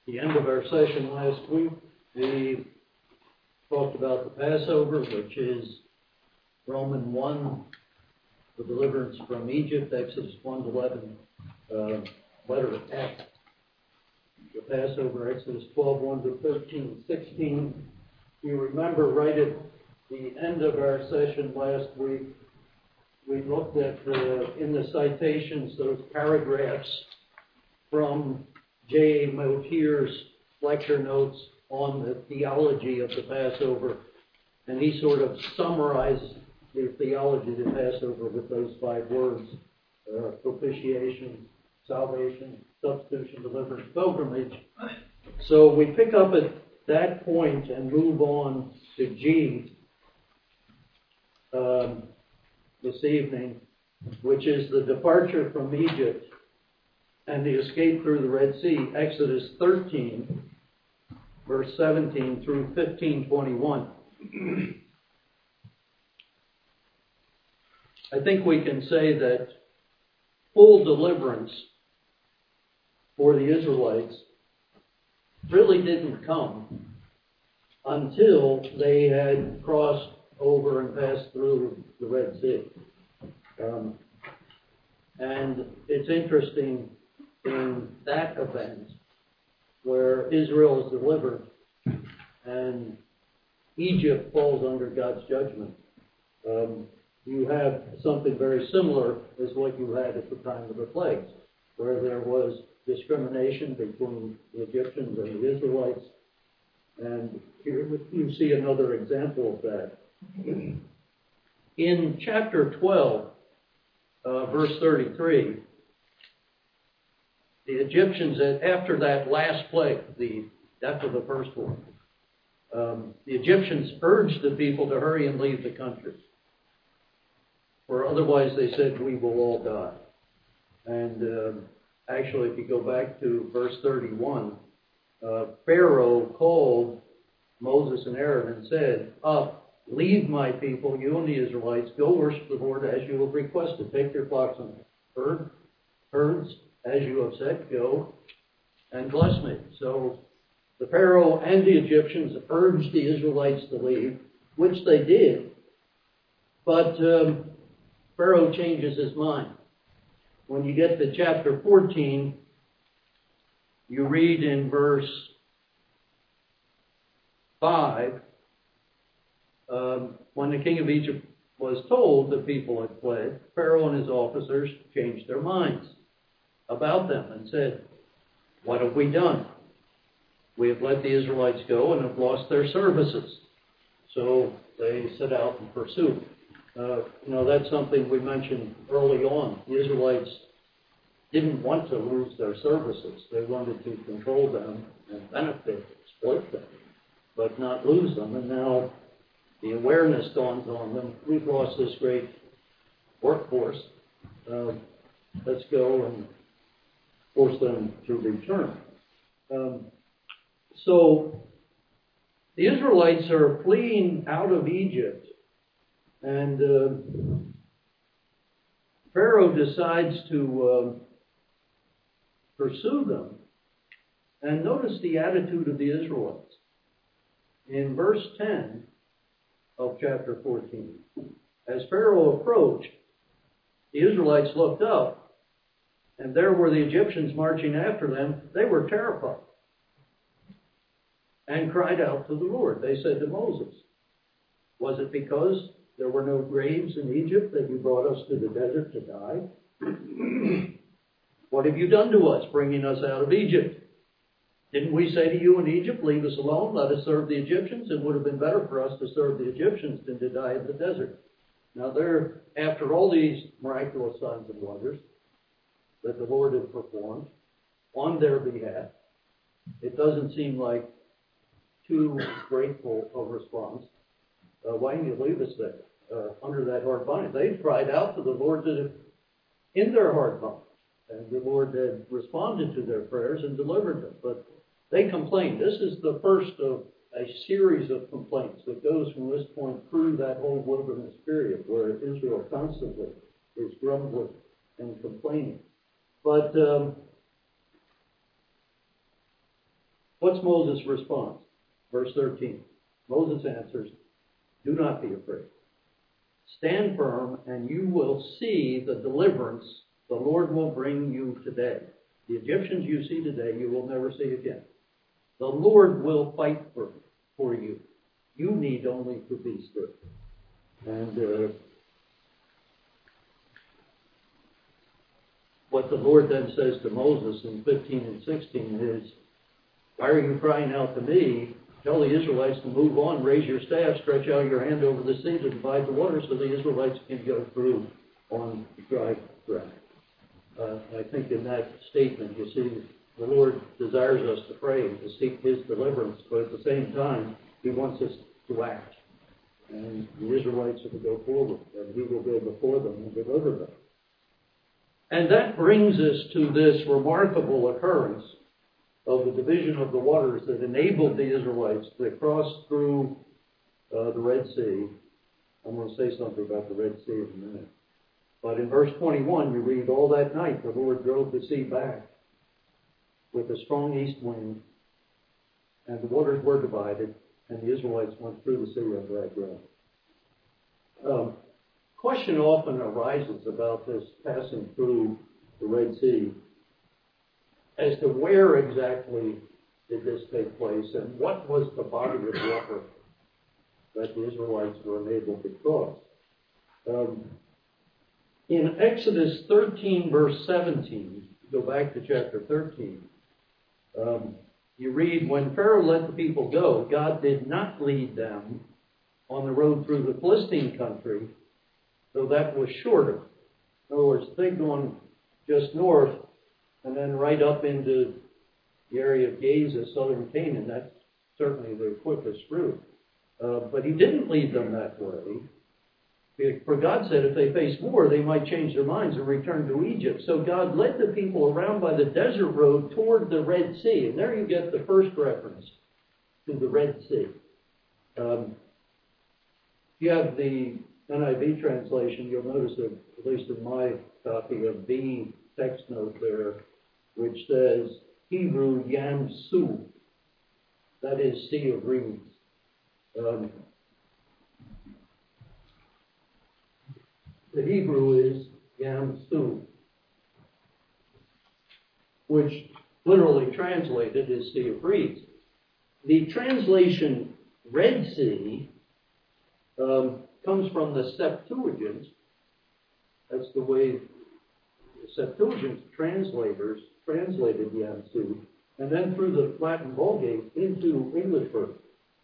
the end of our session last week, we talked about the Passover, which is Romans 1, the deliverance from Egypt, Exodus 1 to 11, letter of Acts. The Passover, Exodus 12, 1 to 13, 16. You remember right at the end of our session last week, we looked at, in the citations, those paragraphs from J.A. Motier's lecture notes on the theology of the Passover, and he sort of summarized the theology of the Passover with those 5 words: propitiation, salvation, substitution, deliverance, pilgrimage. So we pick up at that point and move on to G this evening, which is the departure from Egypt and the escape through the Red Sea, Exodus 13, verse 17 through 15:21. I think we can say that full deliverance for the Israelites really didn't come until they had crossed over and passed through the Red Sea. And it's interesting in that event where Israel is delivered and Egypt falls under God's judgment. You have something very similar as what you had at the time of the plagues, where there was discrimination between the Egyptians and the Israelites. And here you see another example of that. In chapter 12, verse 33, the Egyptians, after that last plague, after the first one, the Egyptians urged the people to hurry and leave the country, or otherwise they said, we will all die. And actually, if you go back to verse 31, Pharaoh called Moses and Aaron and said, up, leave my people, you and the Israelites, go worship the Lord as you have requested. Take your flocks and herds, as you have said, go and bless me. So the Pharaoh and the Egyptians urged the Israelites to leave, which they did. But Pharaoh changes his mind. When you get to chapter 14, you read in verse 5, when the king of Egypt was told the people had fled, Pharaoh and his officers changed their minds about them and said, what have we done? We have let the Israelites go and have lost their services. So they set out in pursuit. That's something we mentioned early on. The Israelites didn't want to lose their services. They wanted to control them and benefit, exploit them, but not lose them. And now the awareness dawns on them. We've lost this great workforce. Let's go and force them to return. So the Israelites are fleeing out of Egypt, and Pharaoh decides to pursue them. And notice the attitude of the Israelites. In verse 10 of chapter 14, as Pharaoh approached, the Israelites looked up, and there were the Egyptians marching after them. They were terrified and cried out to the Lord. They said to Moses, was it because there were no graves in Egypt that you brought us to the desert to die? What have you done to us, bringing us out of Egypt? Didn't we say to you in Egypt, leave us alone, let us serve the Egyptians? It would have been better for us to serve the Egyptians than to die in the desert. Now after all these miraculous signs and wonders that the Lord had performed on their behalf, it doesn't seem like too grateful a response. Why didn't you leave us there under that hard bondage? They cried out to the Lord in their hard bondage, and the Lord had responded to their prayers and delivered them. But they complained. This is the first of a series of complaints that goes from this point through that whole wilderness period where Israel constantly is grumbling and complaining. But What's Moses' response? Verse 13. Moses answers, do not be afraid. Stand firm, and you will see the deliverance the Lord will bring you today. The Egyptians you see today, you will never see again. The Lord will fight for you. You need only to be still. And what the Lord then says to Moses in 15 and 16 is, why are you crying out to me? Tell the Israelites to move on, raise your staff, stretch out your hand over the sea to divide the water so the Israelites can go through on dry ground. I think in that statement, you see, the Lord desires us to pray and to seek His deliverance, but at the same time, He wants us to act. And the Israelites are to go forward, and He will go before them and deliver them. And that brings us to this remarkable occurrence of the division of the waters that enabled the Israelites to cross through the Red Sea. I'm going to say something about the Red Sea in a minute. But in verse 21, you read, all that night the Lord drove the sea back with a strong east wind, and the waters were divided, and the Israelites went through the sea on dry ground. Question often arises about this passing through the Red Sea as to where exactly did this take place and what was the body of water that the Israelites were unable to cross. In Exodus 13, verse 17, go back to chapter 13, you read, when Pharaoh let the people go, God did not lead them on the road through the Philistine country, though that was shorter. In other words, they'd gone just north and then right up into the area of Gaza, southern Canaan. That's certainly the quickest route. But He didn't lead them that way. For God said if they faced war, they might change their minds and return to Egypt. So God led the people around by the desert road toward the Red Sea. And there you get the first reference to the Red Sea. You have the NIV translation, you'll notice that, at least in my copy, of the text note there, which says Hebrew Yam Su, that is Sea of Reeds. The Hebrew is Yam Su, which literally translated is Sea of Reeds. The translation Red Sea comes from the Septuagint. That's the way the Septuagint translators translated Yam Su, and then through the Latin Vulgate into English version.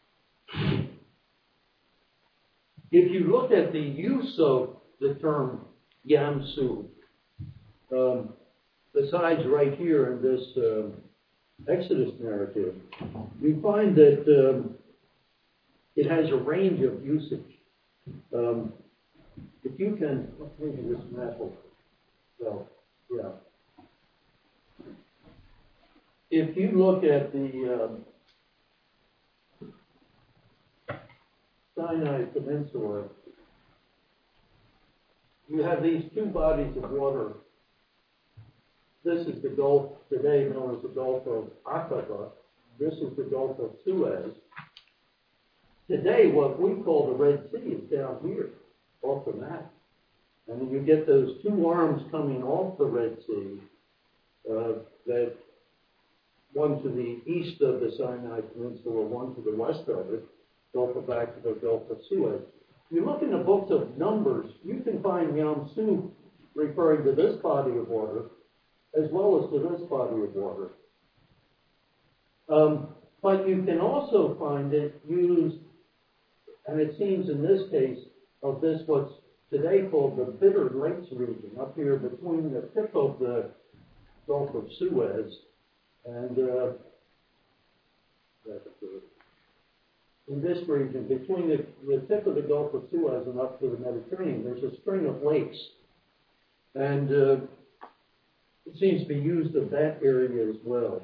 If you look at the use of the term Yam Su, besides right here in this Exodus narrative, we find that it has a range of usage. If you can, maybe this map will, well, yeah. If you look at the Sinai Peninsula, you have these two bodies of water. This is the Gulf today known as the Gulf of Aqaba. This is the Gulf of Suez. Today, what we call the Red Sea is down here, off the map. And then you get those two arms coming off the Red Sea, that one to the east of the Sinai Peninsula, one to the west of it, Gulf of Aqaba, Gulf of Suez. If you look in the books of Numbers, you can find Yam Su referring to this body of water, as well as to this body of water. But you can also find it used, and it seems in this case, of this what's today called the Bitter Lakes region, up here between the tip of the Gulf of Suez and in this region, between the tip of the Gulf of Suez and up to the Mediterranean, there's a string of lakes. And it seems to be used of that area as well.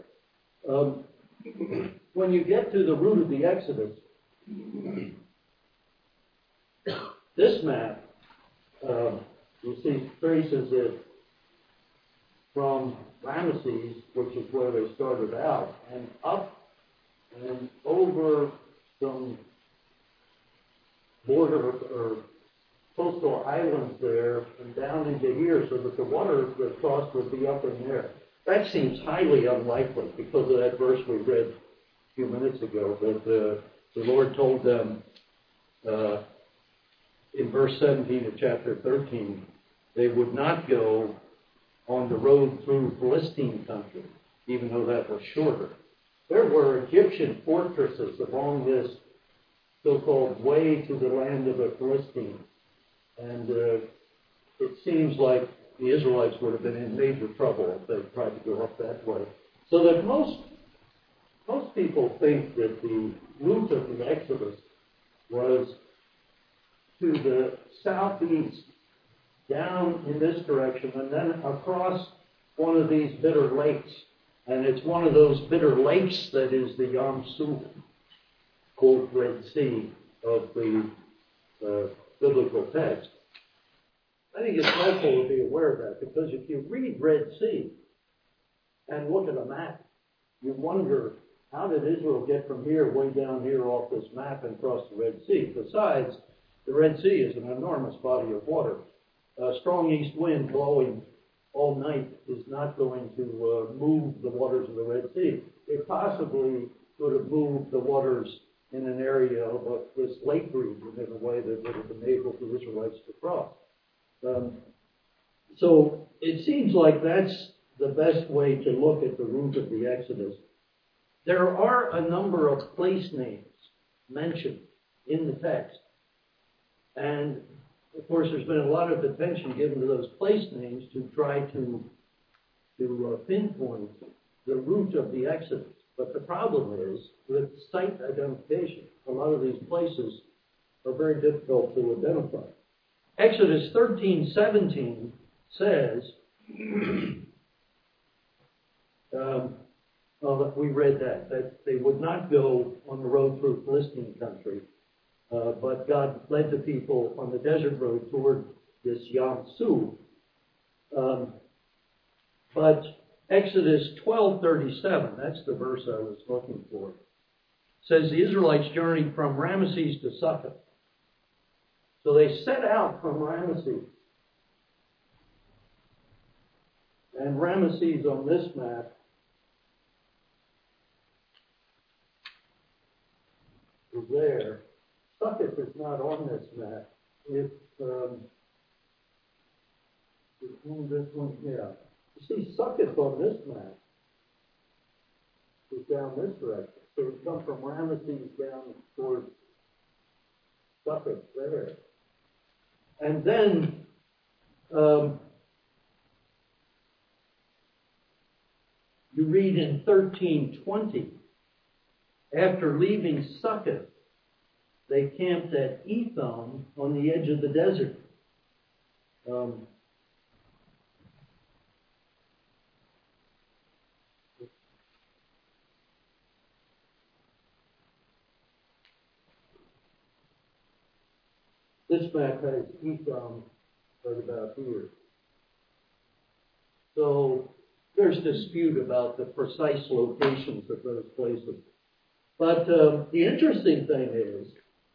When you get to the route of the Exodus, this map, you see, traces it from Ramesses, which is where they started out, and up and over some border or coastal islands there and down into here so that the water that crossed would be up in there. That seems highly unlikely because of that verse we read a few minutes ago that the Lord told them in verse 17 of chapter 13 they would not go on the road through Philistine country, even though that was shorter. There were Egyptian fortresses along this so-called way to the land of the Philistines. And it seems like the Israelites would have been in major trouble if they tried to go up that way. So that most people think that the route of the Exodus was to the southeast, down in this direction, and then across one of these bitter lakes. And it's one of those bitter lakes that is the Yam Suf, called Red Sea, of the biblical text. I think it's helpful to be aware of that, because if you read Red Sea and look at a map, you wonder, how did Israel get from here way down here off this map and cross the Red Sea? Besides, the Red Sea is an enormous body of water. A strong east wind blowing all night is not going to move the waters of the Red Sea. It possibly could have moved the waters in an area of this lake region in a way that would have enabled the Israelites to cross. So it seems like that's the best way to look at the route of the Exodus. There are a number of place names mentioned in the text. And, of course, there's been a lot of attention given to those place names to try to pinpoint the route of the Exodus. But the problem is with site identification. A lot of these places are very difficult to identify. Exodus 13:17 says, we read that they would not go on the road through Philistine country, but God led the people on the desert road toward this Yam Suf. But Exodus 12:37, that's the verse I was looking for, says the Israelites journeyed from Ramesses to Succoth. So they set out from Ramesses. And Ramesses on this map is there. Succoth is not on this map. It's on this one here. You see, Succoth on this map is down this direction. So it comes from Ramesses down towards Succoth there. And then you read in 13:20, after leaving Succoth, they camped at Etham on the edge of the desert. This map has Etham right about here. So there's dispute about the precise locations of those places. But the interesting thing is,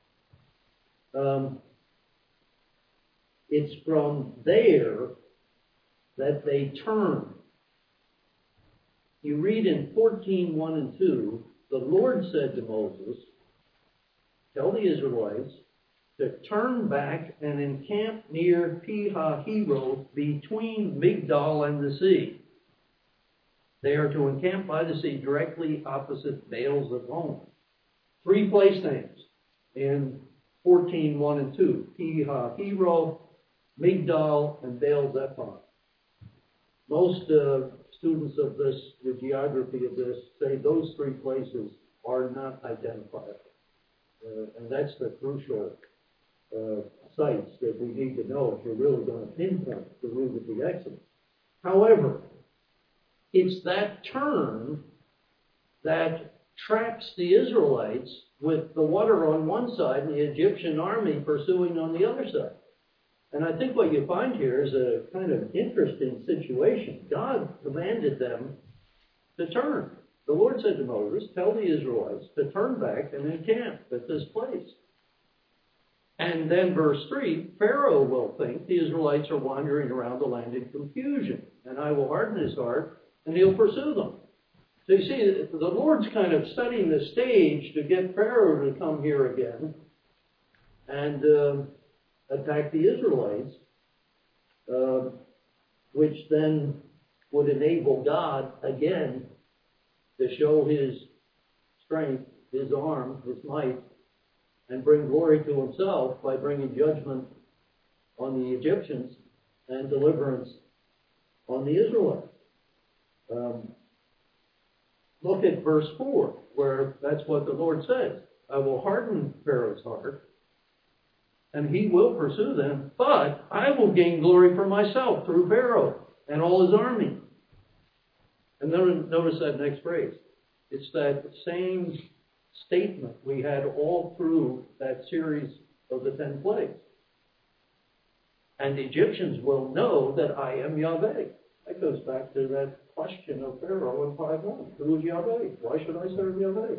it's from there that they turn. You read in 14:1 and 2, the Lord said to Moses, tell the Israelites to turn back and encamp near Pi-hahiroth between Migdol and the sea. They are to encamp by the sea directly opposite Baal-zephon. 3 place names in 14:1 and 2. Pi-hahiroth, Migdol, and Baal-zephon. Most students of this, the geography of this, say those 3 places are not identifiable. And that's the crucial sites that we need to know if we're really going to pinpoint the route of the Exodus. However, it's that turn that traps the Israelites with the water on one side and the Egyptian army pursuing on the other side. And I think what you find here is a kind of interesting situation. God commanded them to turn. the Lord said to Moses, tell the Israelites to turn back and encamp at this place. And then verse 3, Pharaoh will think the Israelites are wandering around the land in confusion, and I will harden his heart, and he'll pursue them. So you see, the Lord's kind of setting the stage to get Pharaoh to come here again and attack the Israelites, which then would enable God again to show his strength, his arm, his might, and bring glory to himself by bringing judgment on the Egyptians and deliverance on the Israelites. Look at verse 4, where that's what the Lord says. I will harden Pharaoh's heart, and he will pursue them, but I will gain glory for myself through Pharaoh and all his army. And then notice that next phrase. It's that same statement we had all through that series of the 10 plagues. And the Egyptians will know that I am Yahweh. That goes back to that question of Pharaoh in 5:1. Who is Yahweh? Why should I serve Yahweh?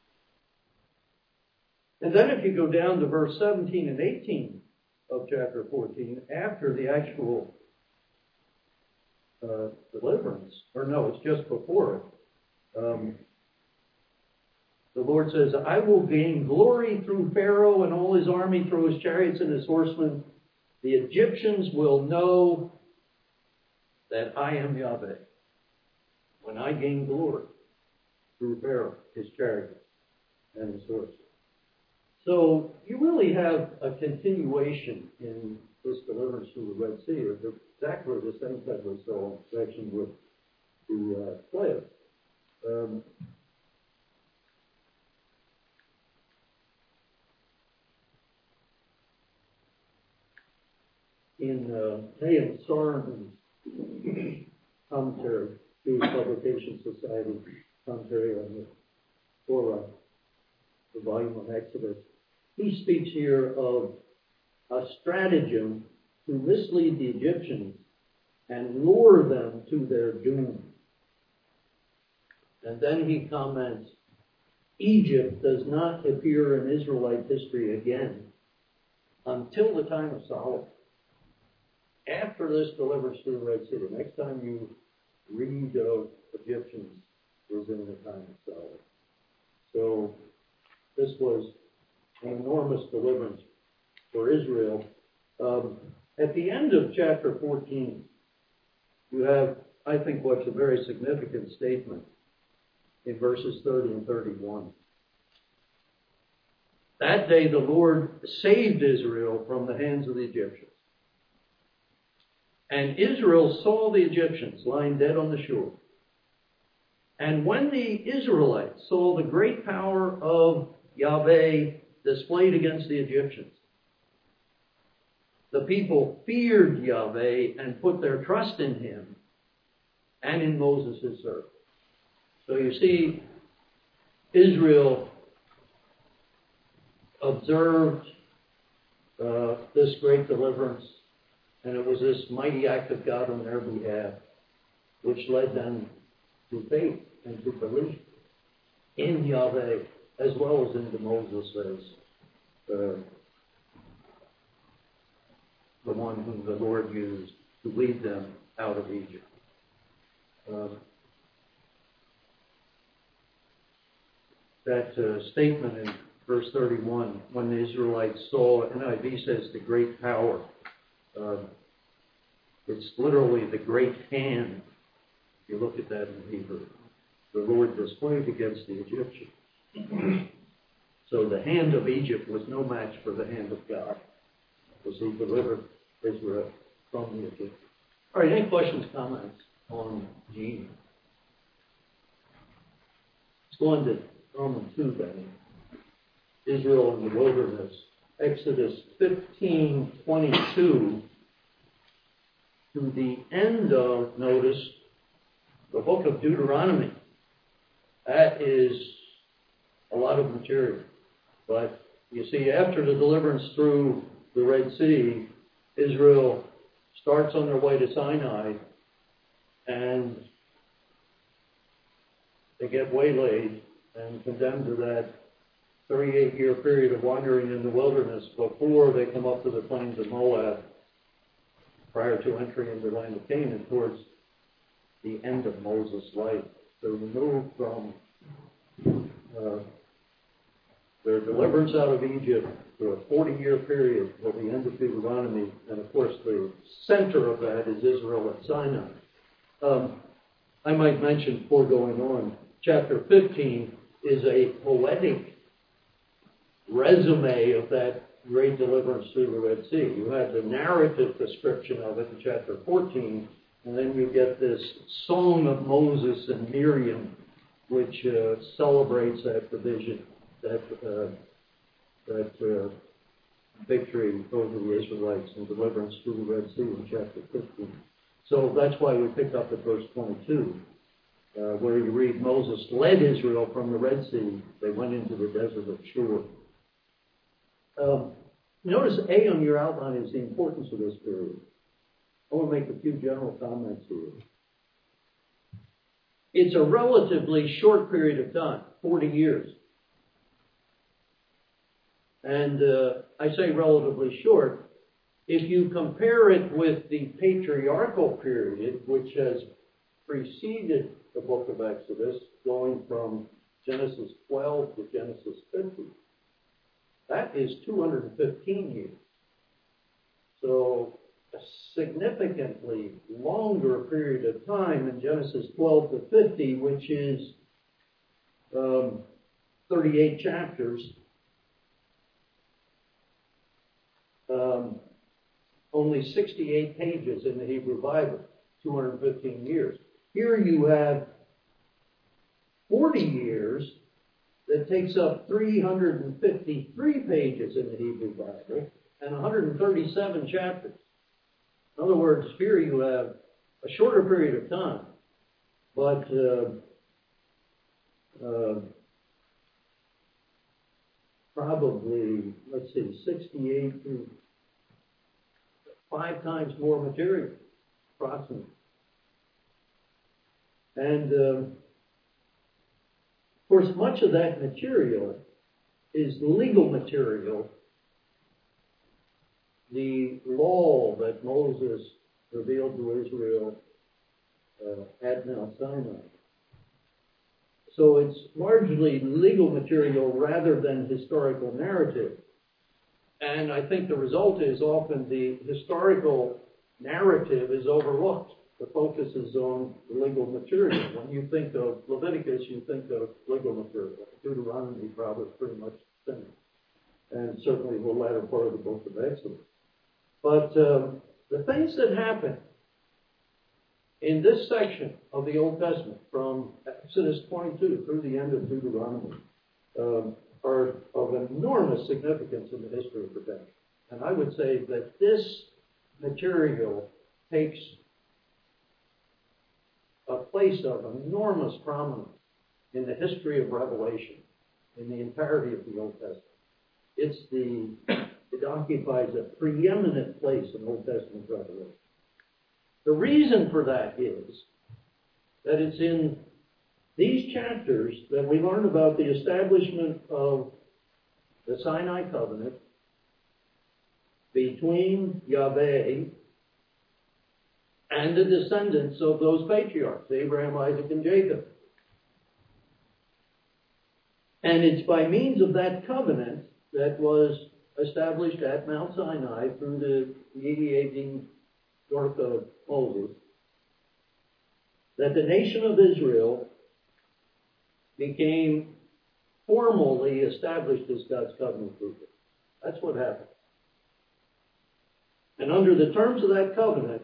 And then if you go down to verse 17 and 18 of chapter 14, after the actual deliverance, or no, it's just before it, the Lord says, I will gain glory through Pharaoh and all his army, through his chariots and his horsemen. The Egyptians will know that I am Yahweh when I gain glory through Pharaoh, his chariots, and his horses. So you really have a continuation in this deliverance through the Red Sea, or exactly the same type of section with the plague. In Nahum Sorensen's commentary, Jewish Publication Society commentary on the Torah, the volume on Exodus, he speaks here of a stratagem to mislead the Egyptians and lure them to their doom. And then he comments, Egypt does not appear in Israelite history again until the time of Solomon. After this deliverance through the Red Sea, the next time you read of Egyptians was in the time of Solomon. So this was an enormous deliverance for Israel. At the end of chapter 14, you have, I think, what's a very significant statement in verses 30 and 31. That day the Lord saved Israel from the hands of the Egyptians. And Israel saw the Egyptians lying dead on the shore. And when the Israelites saw the great power of Yahweh displayed against the Egyptians, the people feared Yahweh and put their trust in him and in Moses his servant. So you see, Israel observed this great deliverance, and it was this mighty act of God on their behalf which led them to faith and to belief in Yahweh, as well as into Moses as the one whom the Lord used to lead them out of Egypt. That statement in verse 31, when the Israelites saw, NIV says, the great power. It's literally the great hand. If you look at that in Hebrew, the Lord displayed against the Egyptians. So the hand of Egypt was no match for the hand of God, as he delivered Israel from the Egyptians. All right, any questions, comments on Gene? Let's go on to Romans 2 then. Israel in the wilderness. Exodus 15:22 to the end of, notice, the book of Deuteronomy. That is a lot of material. But you see, after the deliverance through the Red Sea, Israel starts on their way to Sinai, and they get waylaid and condemned to that 38-year period of wandering in the wilderness before they come up to the plains of Moab, prior to entry into the land of Canaan, towards the end of Moses' life. They're removed from their deliverance out of Egypt for a 40-year period till the end of Deuteronomy, and of course the center of that is Israel at Sinai. I might mention before going on, chapter 15 is a poetic resume of that great deliverance through the Red Sea. You have the narrative description of it in chapter 14, and then you get this song of Moses and Miriam, which celebrates that provision, that victory over the Israelites and deliverance through the Red Sea in chapter 15. So that's why we picked up at verse 22, where you read, Moses led Israel from the Red Sea. They went into the desert of Shur. Notice A on your outline is the importance of this period. I want to make a few general comments here. It's a relatively short period of time, 40 years. And I say relatively short. If you compare it with the patriarchal period, which has preceded the book of Exodus, going from Genesis 12 to Genesis 50, that is 215 years. So a significantly longer period of time in Genesis 12 to 50, which is 38 chapters. Only 68 pages in the Hebrew Bible, 215 years. Here you have 40 years that takes up 353 pages in the Hebrew Bible and 137 chapters. In other words, here you have a shorter period of time, but probably, 68 to 5 times more material, approximately. And, of course, much of that material is legal material. The law that Moses revealed to Israel at Mount Sinai. So it's largely legal material rather than historical narrative. And I think the result is often the historical narrative is overlooked. The focus is on the legal material. When you think of Leviticus, you think of legal material. Deuteronomy probably pretty much the same. And certainly the latter part of the book of Exodus. But the things that happen in this section of the Old Testament, from Exodus 22 through the end of Deuteronomy, are of enormous significance in the history of redemption. And I would say that this material takes a place of enormous prominence in the history of Revelation, in the entirety of the Old Testament. It occupies a preeminent place in Old Testament Revelation. The reason for that is that it's in these chapters that we learn about the establishment of the Sinai covenant between Yahweh and the descendants of those patriarchs, Abraham, Isaac, and Jacob. And it's by means of that covenant that was established at Mount Sinai through the mediating work of Moses that the nation of Israel became formally established as God's covenant people. That's what happened. And under the terms of that covenant,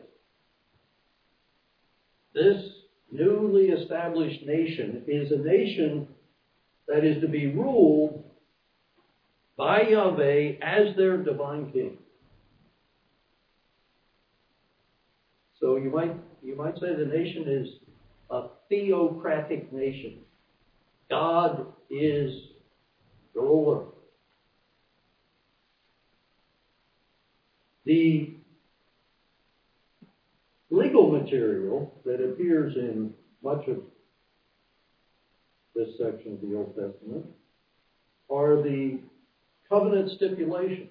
this newly established nation is a nation that is to be ruled by Yahweh as their divine king. So you might say the nation is a theocratic nation. God is the ruler. The legal material that appears in much of this section of the Old Testament, are the covenant stipulations,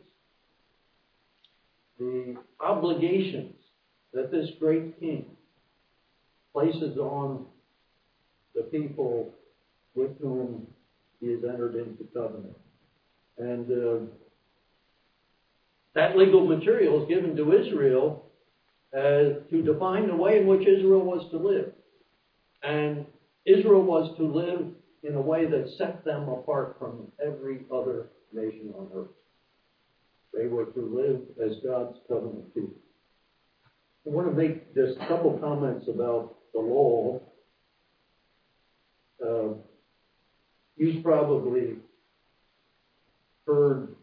the obligations that this great king places on the people with whom he has entered into covenant. And that legal material is given to Israel to define the way in which Israel was to live. And Israel was to live in a way that set them apart from every other nation on earth. They were to live as God's covenant people. I want to make just a couple comments about the law. You've probably heard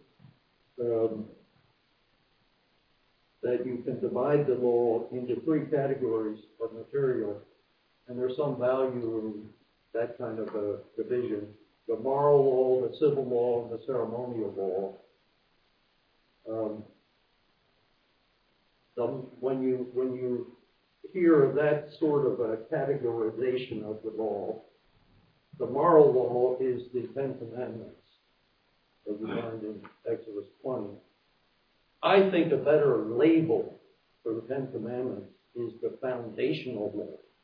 that you can divide the law into three categories of material, and there's some value in that kind of a division: the moral law, the civil law, and the ceremonial law. When you hear of that sort of a categorization of the law, the moral law is the Ten Commandments, as we find in Exodus 20. I think a better label for the Ten Commandments is the foundational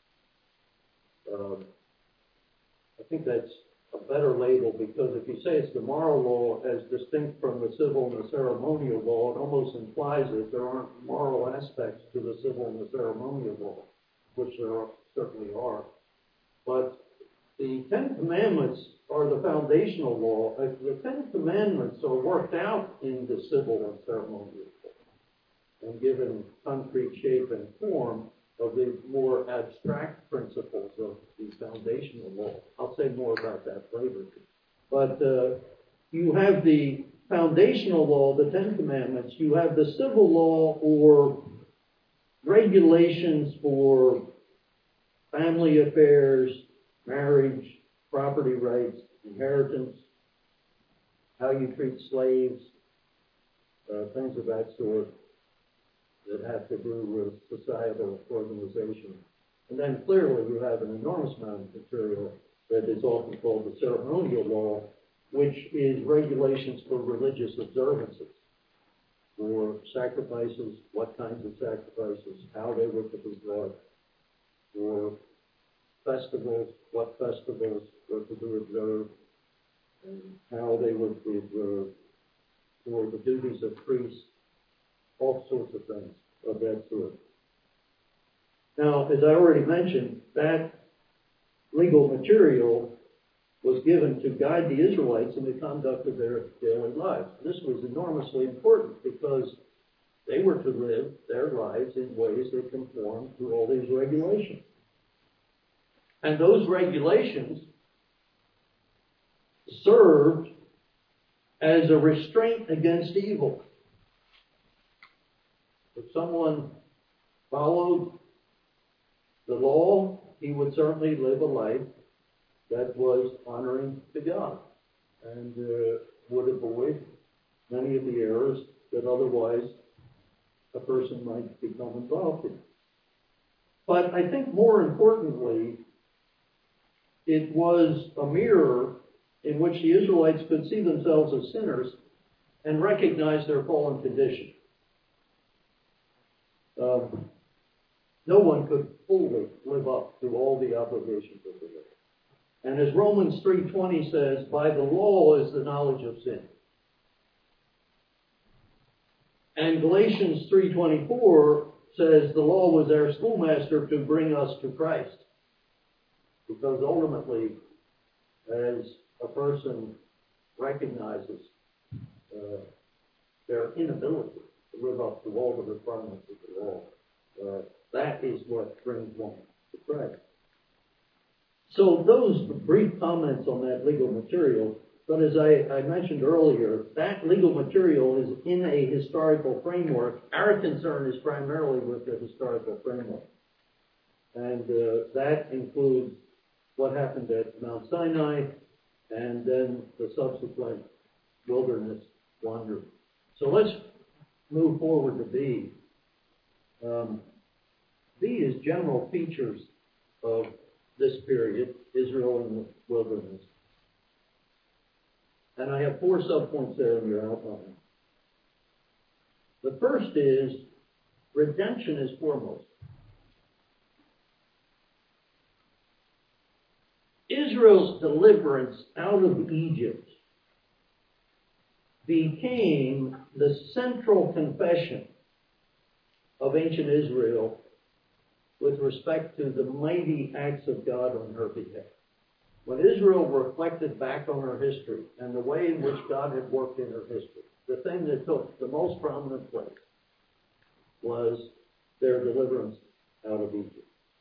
law. I think that's a better label, because if you say it's the moral law as distinct from the civil and the ceremonial law, it almost implies that there aren't moral aspects to the civil and the ceremonial law, which there certainly are. But the Ten Commandments are the foundational law. The Ten Commandments are worked out in the civil and ceremonial law and given concrete shape and form of the more abstract principles of the foundational law. I'll say more about that later. But you have the foundational law, the Ten Commandments. You have the civil law, or regulations for family affairs, marriage, property rights, inheritance, how you treat slaves, things of that sort that have to do with societal organization. And then clearly you have an enormous amount of material that is often called the ceremonial law, which is regulations for religious observances, for sacrifices, what kinds of sacrifices, how they were to be brought, for festivals, what festivals were to be observed, and how they were to be observed, for the duties of priests, all sorts of things of that sort. Now, as I already mentioned, that legal material was given to guide the Israelites in the conduct of their daily lives. This was enormously important because they were to live their lives in ways that conformed to all these regulations. And those regulations served as a restraint against evil. If someone followed the law, he would certainly live a life that was honoring to God and would avoid many of the errors that otherwise a person might become involved in. But I think more importantly, it was a mirror in which the Israelites could see themselves as sinners and recognize their fallen condition. No one could fully live up to all the obligations of the law. And as Romans 3:20 says, by the law is the knowledge of sin. And Galatians 3:24 says the law was our schoolmaster to bring us to Christ. Because ultimately, as a person recognizes their inability to live up to all the requirements of the law, that is what brings one to Christ. So those brief comments on that legal material, but as I mentioned earlier, that legal material is in a historical framework. Our concern is primarily with the historical framework. And that includes what happened at Mount Sinai and then the subsequent wilderness wandering. So let's move forward to B. B is general features of this period, Israel in the wilderness. And I have 4 subpoints there in your outline. The first is, redemption is foremost. Israel's deliverance out of Egypt became the central confession of ancient Israel with respect to the mighty acts of God on her behalf. When Israel reflected back on her history and the way in which God had worked in her history, the thing that took the most prominent place was their deliverance out of Egypt.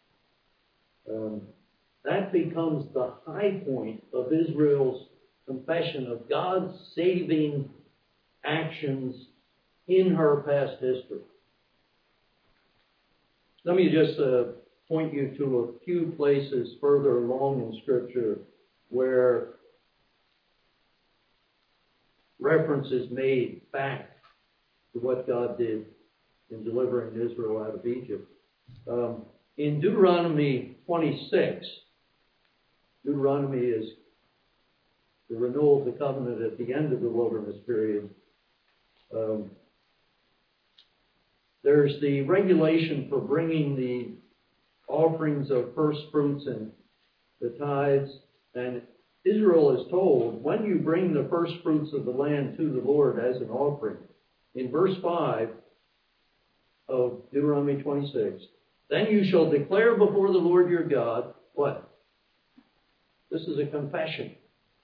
That becomes the high point of Israel's confession of God's saving actions in her past history. Let me just point you to a few places further along in Scripture where reference is made back to what God did in delivering Israel out of Egypt. In Deuteronomy 26, Deuteronomy is the renewal of the covenant at the end of the wilderness period. There's the regulation for bringing the offerings of first fruits and the tithes. And Israel is told, when you bring the first fruits of the land to the Lord as an offering, in verse 5 of Deuteronomy 26, then you shall declare before the Lord your God, what? This is a confession.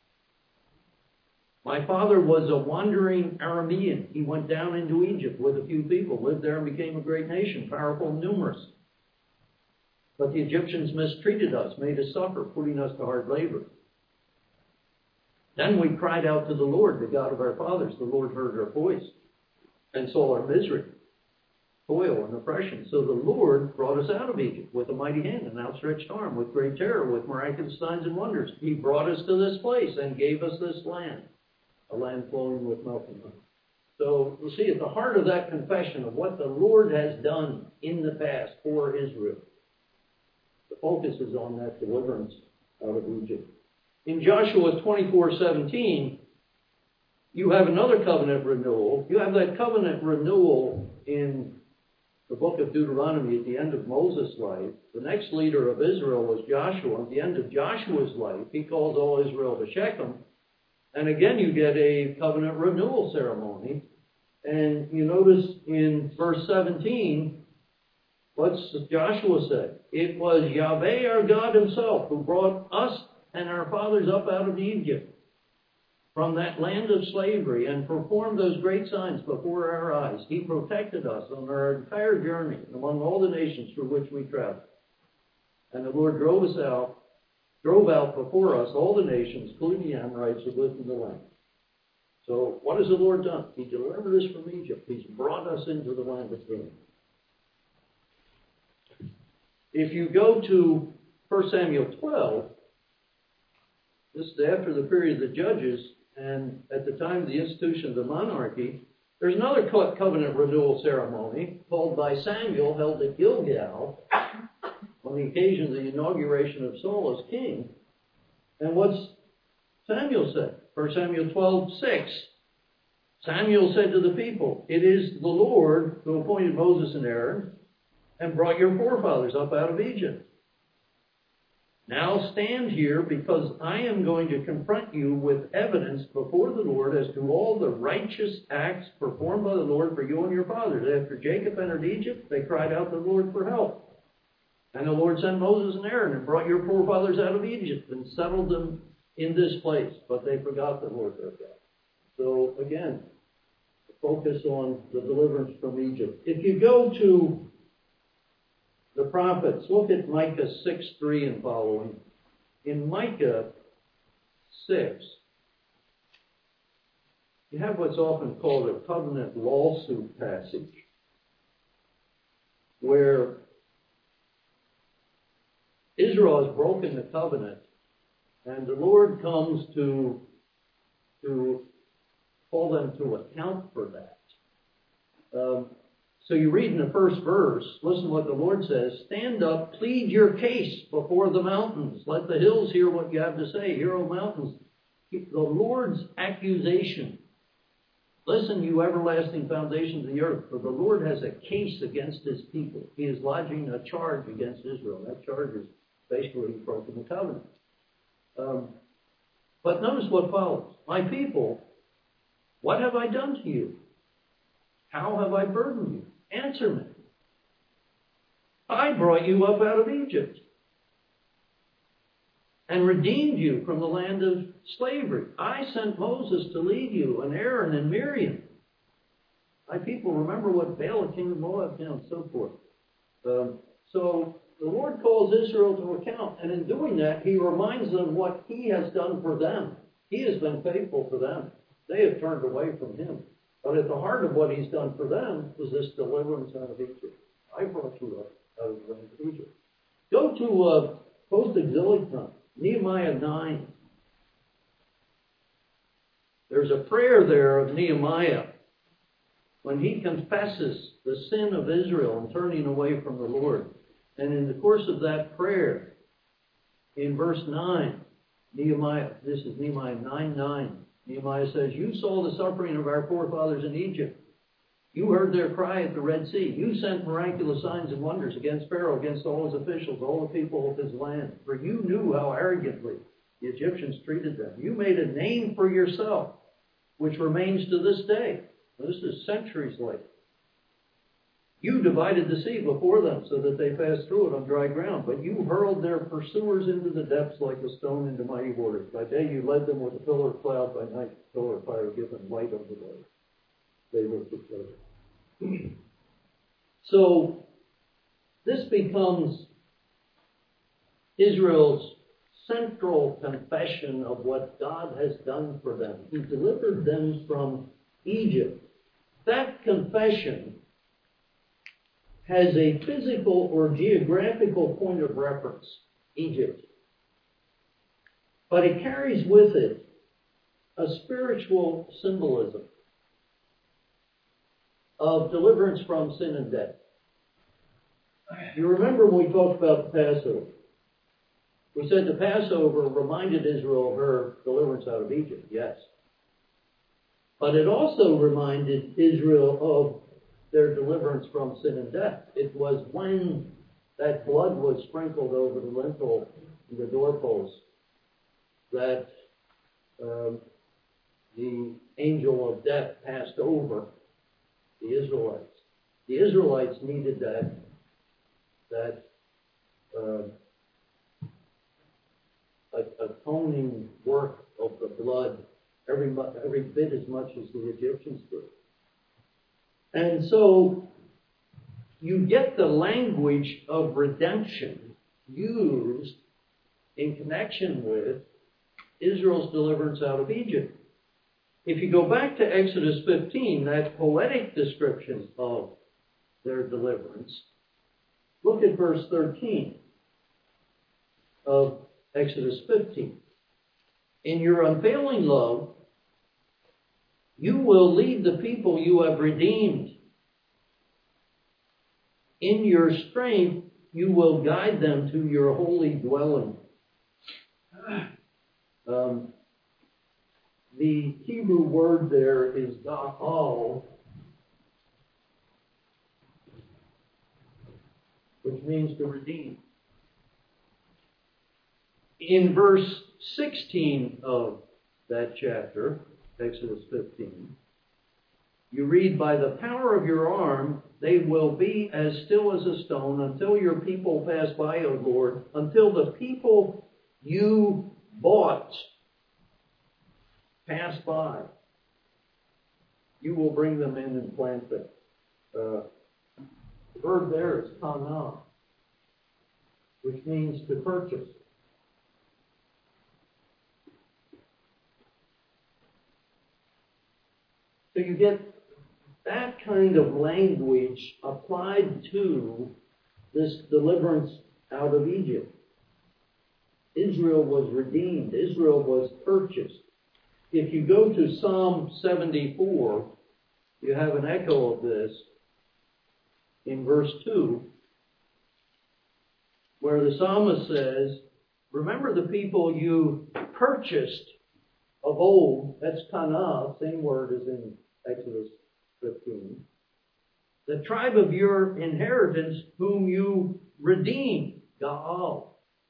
My father was a wandering Aramean. He went down into Egypt with a few people, lived there and became a great nation, powerful and numerous. But the Egyptians mistreated us, made us suffer, putting us to hard labor. Then we cried out to the Lord, the God of our fathers. The Lord heard our voice and saw our misery, toil, and oppression. So the Lord brought us out of Egypt with a mighty hand, an outstretched arm, with great terror, with miraculous signs and wonders. He brought us to this place and gave us this land, a land flowing with milk and honey. So you see, at the heart of that confession of what the Lord has done in the past for Israel, the focus is on that deliverance out of Egypt. In Joshua 24:17, you have another covenant renewal. You have that covenant renewal in the book of Deuteronomy at the end of Moses' life. The next leader of Israel was Joshua. At the end of Joshua's life, he calls all Israel to Shechem. And again, you get a covenant renewal ceremony. And you notice in verse 17, what's Joshua said? It was Yahweh our God himself who brought us and our fathers up out of Egypt from that land of slavery and performed those great signs before our eyes. He protected us on our entire journey among all the nations through which we traveled. And the Lord drove out before us all the nations, including the Amorites who lived in the land. So what has the Lord done? He delivered us from Egypt. He's brought us into the land of Canaan. If you go to 1 Samuel 12, this is after the period of the judges, and at the time of the institution of the monarchy, there's another covenant renewal ceremony called by Samuel, held at Gilgal, on the occasion of the inauguration of Saul as king. And what's Samuel said? 1 Samuel 12:6. Samuel said to the people, it is the Lord who appointed Moses and Aaron and brought your forefathers up out of Egypt. Now stand here, because I am going to confront you with evidence before the Lord as to all the righteous acts performed by the Lord for you and your fathers. After Jacob entered Egypt, they cried out to the Lord for help. And the Lord sent Moses and Aaron and brought your forefathers out of Egypt and settled them in this place. But they forgot the Lord their God. So again, the focus on the deliverance from Egypt. If you go to the prophets, look at Micah 6:3 and following. In Micah 6, you have what's often called a covenant lawsuit passage, where Israel has broken the covenant, and the Lord comes to call them to account for that. So you read in the first verse, listen to what the Lord says, stand up, plead your case before the mountains. Let the hills hear what you have to say. Hear, O mountains, the Lord's accusation. Listen, you everlasting foundations of the earth, for the Lord has a case against his people. He is lodging a charge against Israel. That charge is basically broken the covenant. But notice what follows. My people, what have I done to you? How have I burdened you? Answer me. I brought you up out of Egypt and redeemed you from the land of slavery. I sent Moses to lead you, and Aaron and Miriam. My people, remember what Balak, king of Moab, and so forth. So the Lord calls Israel to account, and in doing that, he reminds them what he has done for them. He has been faithful for them. They have turned away from him. But at the heart of what he's done for them is this deliverance out of Egypt. I brought you up out of the land of Egypt. Go to post-exilic time, Nehemiah 9. There's a prayer there of Nehemiah when he confesses the sin of Israel and turning away from the Lord. And in the course of that prayer, in verse 9, this is Nehemiah 9:9. Nehemiah says, you saw the suffering of our forefathers in Egypt. You heard their cry at the Red Sea. You sent miraculous signs and wonders against Pharaoh, against all his officials, all the people of his land. For you knew how arrogantly the Egyptians treated them. You made a name for yourself, which remains to this day. This is centuries later. You divided the sea before them so that they passed through it on dry ground. But you hurled their pursuers into the depths like a stone into mighty waters. By day you led them with a pillar of cloud, by night a pillar of fire, give them light over the way. They looked at each other. So this becomes Israel's central confession of what God has done for them. He delivered them from Egypt. That confession has a physical or geographical point of reference, Egypt. But it carries with it a spiritual symbolism of deliverance from sin and death. You remember when we talked about the Passover? We said the Passover reminded Israel of her deliverance out of Egypt, yes. But it also reminded Israel of their deliverance from sin and death. It was when that blood was sprinkled over the lintel and the doorposts that the angel of death passed over the Israelites. The Israelites needed that atoning work of the blood every bit as much as the Egyptians did. And so you get the language of redemption used in connection with Israel's deliverance out of Egypt. If you go back to Exodus 15, that poetic description of their deliverance, look at verse 13 of Exodus 15. In your unfailing love, you will lead the people you have redeemed. In your strength, you will guide them to your holy dwelling. The Hebrew word there is ga'al, which means to redeem. In verse 16 of that chapter, Exodus 15, you read, by the power of your arm, they will be as still as a stone until your people pass by, O Lord, until the people you bought pass by. You will bring them in and plant them. The verb there is kana, which means to purchase. So you get that kind of language applied to this deliverance out of Egypt. Israel was redeemed. Israel was purchased. If you go to Psalm 74, you have an echo of this. in verse 2, where the psalmist says, remember the people you purchased of old. That's kana, same word as in Exodus 15. The tribe of your inheritance whom you redeemed, Gaal.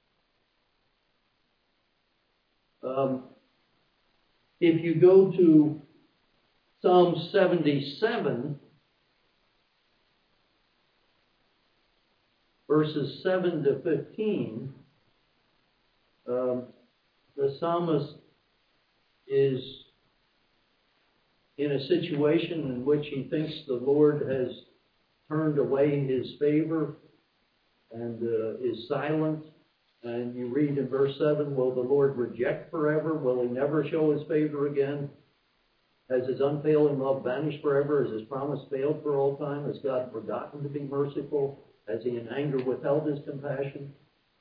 If you go to Psalm 77, verses 7 to 15, the psalmist is in a situation in which he thinks the Lord has turned away his favor and is silent. And you read in verse 7, will the Lord reject forever? Will he never show his favor again? Has his unfailing love vanished forever? Has his promise failed for all time? Has God forgotten to be merciful? Has he in anger withheld his compassion?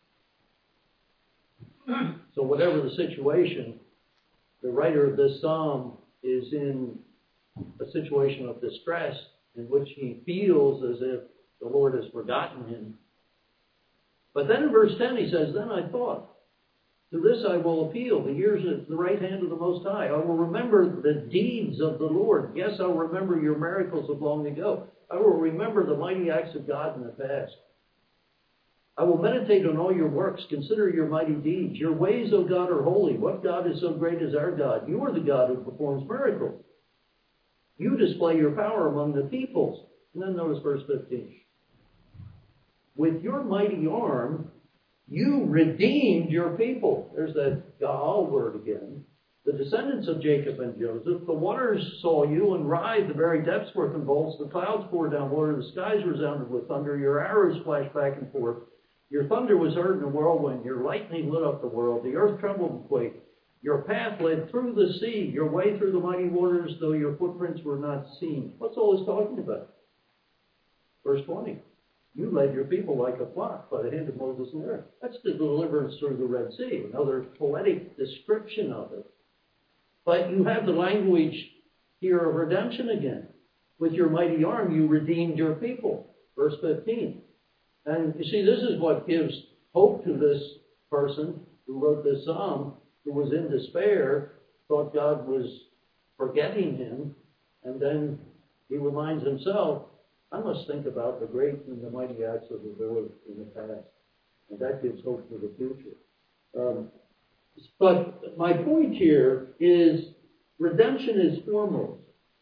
So whatever the situation, the writer of this psalm is in a situation of distress in which he feels as if the Lord has forgotten him. But then in verse 10 he says, then I thought, to this I will appeal, the years at the right hand of the Most High. I will remember the deeds of the Lord. Yes, I'll remember your miracles of long ago. I will remember the mighty acts of God in the past. I will meditate on all your works, consider your mighty deeds. Your ways, O God, are holy. What God is so great as our God? You are the God who performs miracles. You display your power among the peoples. And then notice verse 15. With your mighty arm, you redeemed your people. There's that Gaal word again. The descendants of Jacob and Joseph. The waters saw you and writhed. The very depths were convulsed. The clouds poured down water. The skies resounded with thunder. Your arrows flashed back and forth. Your thunder was heard in a whirlwind. Your lightning lit up the world. The earth trembled and quaked. Your path led through the sea. Your way through the mighty waters, though your footprints were not seen. What's all this talking about? Verse 20. You led your people like a flock by the hand of Moses and Aaron. That's the deliverance through the Red Sea, another poetic description of it. But you have the language here of redemption again. With your mighty arm, you redeemed your people. Verse 15. And you see, this is what gives hope to this person who wrote this psalm, who was in despair, thought God was forgetting him, and then he reminds himself, I must think about the great and the mighty acts of the Lord in the past. And that gives hope for the future. But my point here is redemption is foremost.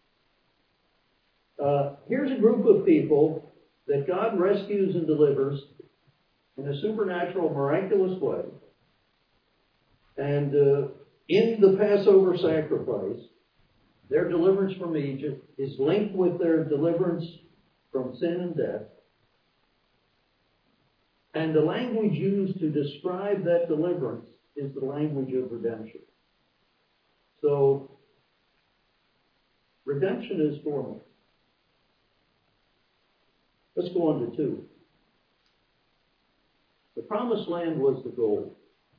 Here's a group of people that God rescues and delivers in a supernatural, miraculous way. And in the Passover sacrifice, their deliverance from Egypt is linked with their deliverance from sin and death. And the language used to describe that deliverance is the language of redemption. So, redemption is foremost. Let's go on to 2. The promised land was the goal.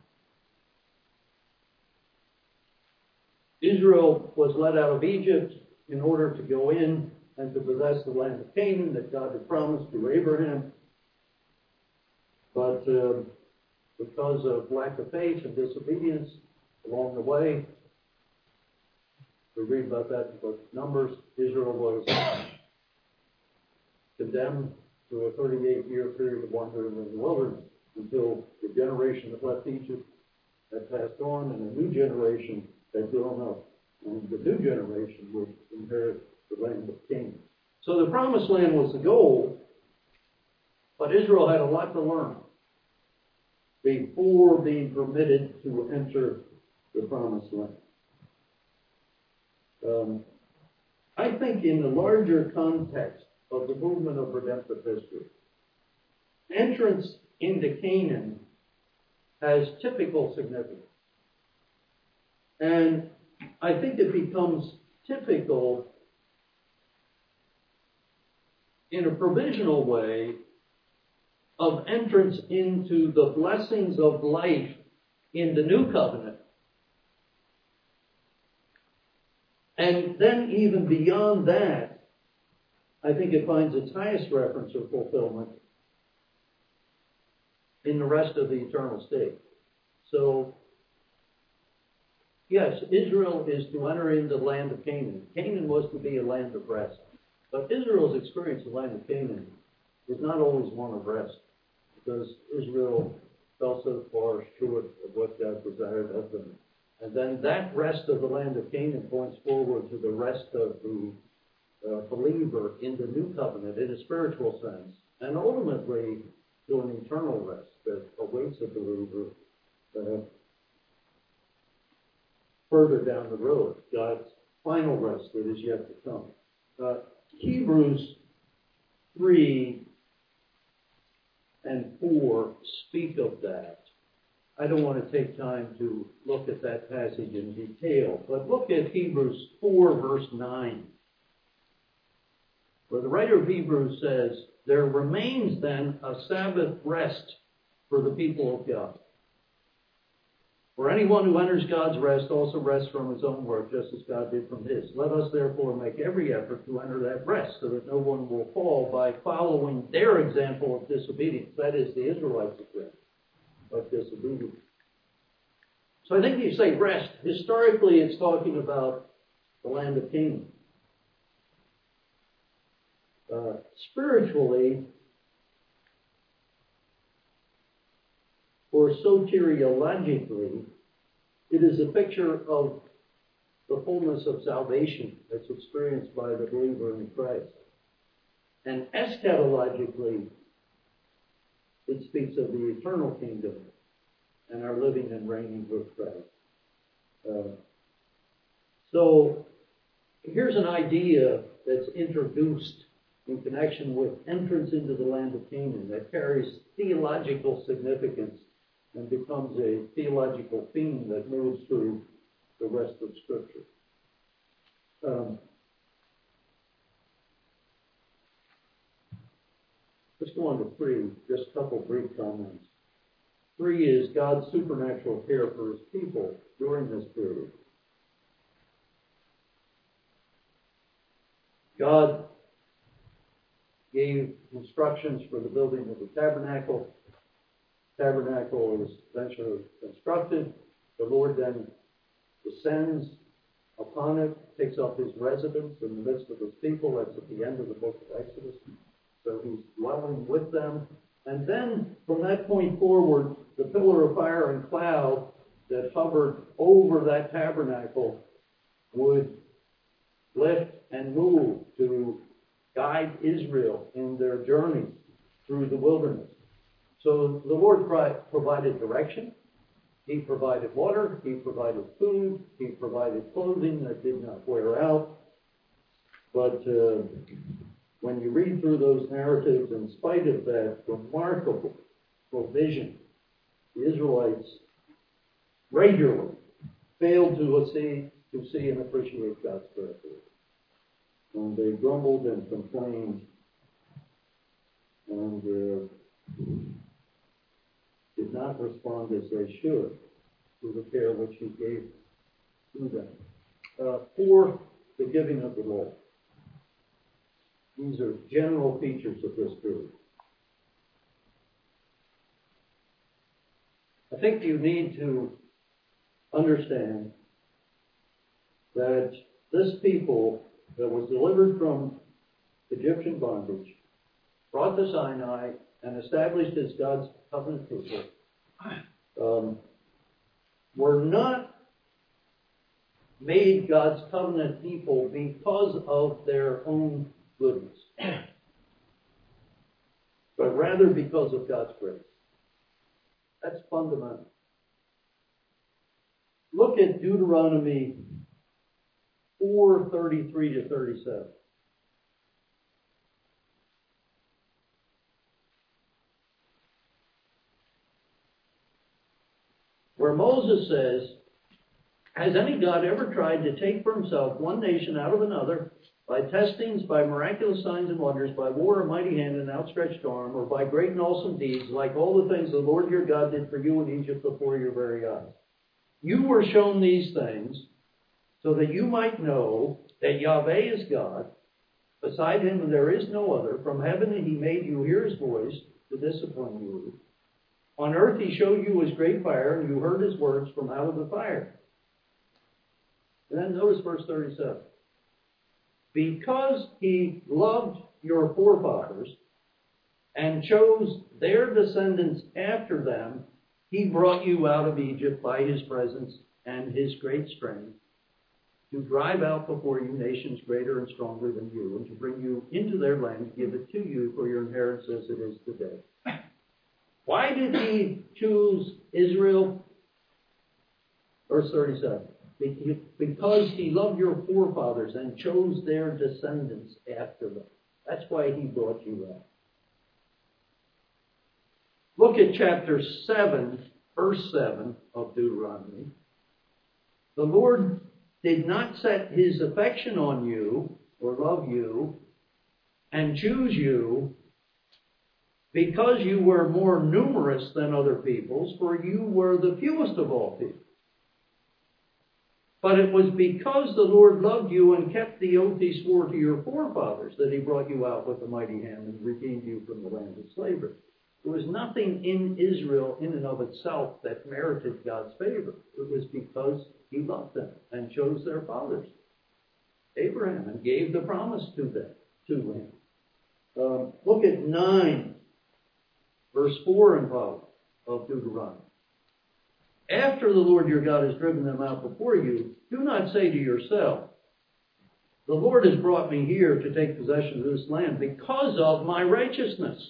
Israel was led out of Egypt in order to go in and to possess the land of Canaan that God had promised to Abraham. But because of lack of faith and disobedience along the way, we read about that in the book of Numbers, Israel was condemned to a 38-year period of wandering in the wilderness until the generation that left Egypt had passed on and a new generation had grown up. And the new generation would inherit the land of Canaan. So the promised land was the goal, but Israel had a lot to learn before being permitted to enter the promised land. I think in the larger context of the movement of redemptive history, entrance into Canaan has typical significance. And I think it becomes typical in a provisional way of entrance into the blessings of life in the new covenant. And then even beyond that, I think it finds its highest reference or fulfillment in the rest of the eternal state. So, yes, Israel is to enter into the land of Canaan. Canaan was to be a land of rest. But Israel's experience of the land of Canaan was not always one of rest, because Israel fell so far short of what God desired of them. And then that rest of the land of Canaan points forward to the rest of the believer in the new covenant in a spiritual sense, and ultimately to an eternal rest that awaits a believer further down the road, God's final rest that is yet to come. Hebrews 3 and 4 speak of that. I don't want to take time to look at that passage in detail, but look at Hebrews 4, verse 9, where the writer of Hebrews says, "There remains then a Sabbath rest for the people of God. For anyone who enters God's rest also rests from his own work, just as God did from his. Let us therefore make every effort to enter that rest, so that no one will fall by following their example of disobedience." That is the Israelites' example of disobedience. So I think you say rest. Historically, it's talking about the land of Canaan. Spiritually, or soteriologically, it is a picture of the fullness of salvation that's experienced by the believer in Christ. And eschatologically, it speaks of the eternal kingdom and our living and reigning with Christ. So here's an idea that's introduced in connection with entrance into the land of Canaan that carries theological significance and becomes a theological theme that moves through the rest of Scripture. Let's go on to 3, just a couple brief comments. 3 is God's supernatural care for his people during this period. God gave instructions for the building of the tabernacle. The tabernacle is eventually constructed. The Lord then descends upon it, takes up his residence in the midst of his people. That's at the end of the book of Exodus. So he's dwelling with them. And then from that point forward, the pillar of fire and cloud that hovered over that tabernacle would lift and move to guide Israel in their journey through the wilderness. So the Lord provided direction. He provided water. He provided food. He provided clothing that did not wear out. But when you read through those narratives, in spite of that remarkable provision, the Israelites regularly failed to see and appreciate God's character. And they grumbled and complained and did not respond as they should to the care which he gave to them. 4, the giving of the law. These are general features of this period. I think you need to understand that this people that was delivered from Egyptian bondage, brought to Sinai, and established as God's covenant people, were not made God's covenant people because of their own goodness, but rather because of God's grace. That's fundamental. Look at Deuteronomy 4:33 to 37. Where Moses says, "Has any God ever tried to take for himself one nation out of another by testings, by miraculous signs and wonders, by war, a mighty hand, and outstretched arm, or by great and awesome deeds, like all the things the Lord your God did for you in Egypt before your very eyes? You were shown these things so that you might know that Yahweh is God, Beside him there is no other. From heaven he made you hear his voice to discipline you. On earth he showed you his great fire, and you heard his words from out of the fire. And then notice verse 37. Because he loved your forefathers and chose their descendants after them, he brought you out of Egypt by his presence and his great strength, to drive out before you nations greater and stronger than you, and to bring you into their land, to give it to you for your inheritance as it is today. Why did he choose Israel? Verse 37. Because he loved your forefathers and chose their descendants after them. That's why he brought you out. Look at chapter 7, verse 7 of Deuteronomy. The Lord did not set his affection on you or love you and choose you because you were more numerous than other peoples, for you were the fewest of all people. But it was because the Lord loved you and kept the oath he swore to your forefathers that he brought you out with a mighty hand and redeemed you from the land of slavery. There was nothing in Israel in and of itself that merited God's favor. It was because he loved them and chose their fathers, Abraham, and gave the promise to him. Look at 9, verse 4 and following of Deuteronomy. After the Lord your God has driven them out before you, do not say to yourself, the Lord has brought me here to take possession of this land because of my righteousness.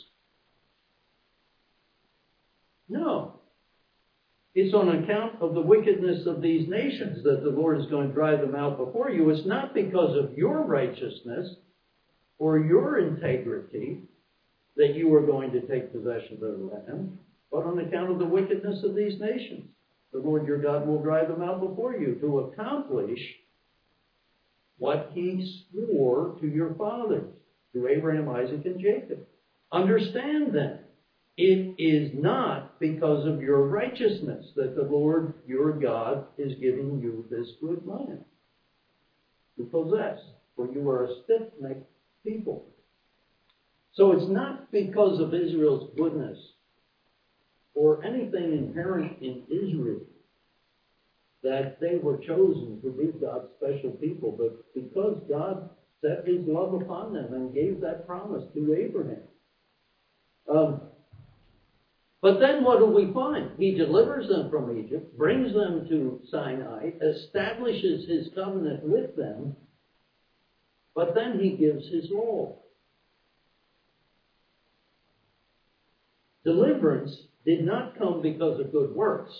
No. It's on account of the wickedness of these nations that the Lord is going to drive them out before you. It's not because of your righteousness or your integrity that you are going to take possession of the land, but on account of the wickedness of these nations. The Lord your God will drive them out before you to accomplish what he swore to your fathers, to Abraham, Isaac, and Jacob. Understand then, it is not because of your righteousness that the Lord your God is giving you this good land to possess, for you are a stiff-necked people. So it's not because of Israel's goodness or anything inherent in Israel that they were chosen to be God's special people, but because God set his love upon them and gave that promise to Abraham. But then what do we find? He delivers them from Egypt, brings them to Sinai, establishes his covenant with them, but then he gives his law. Deliverance did not come because of good works.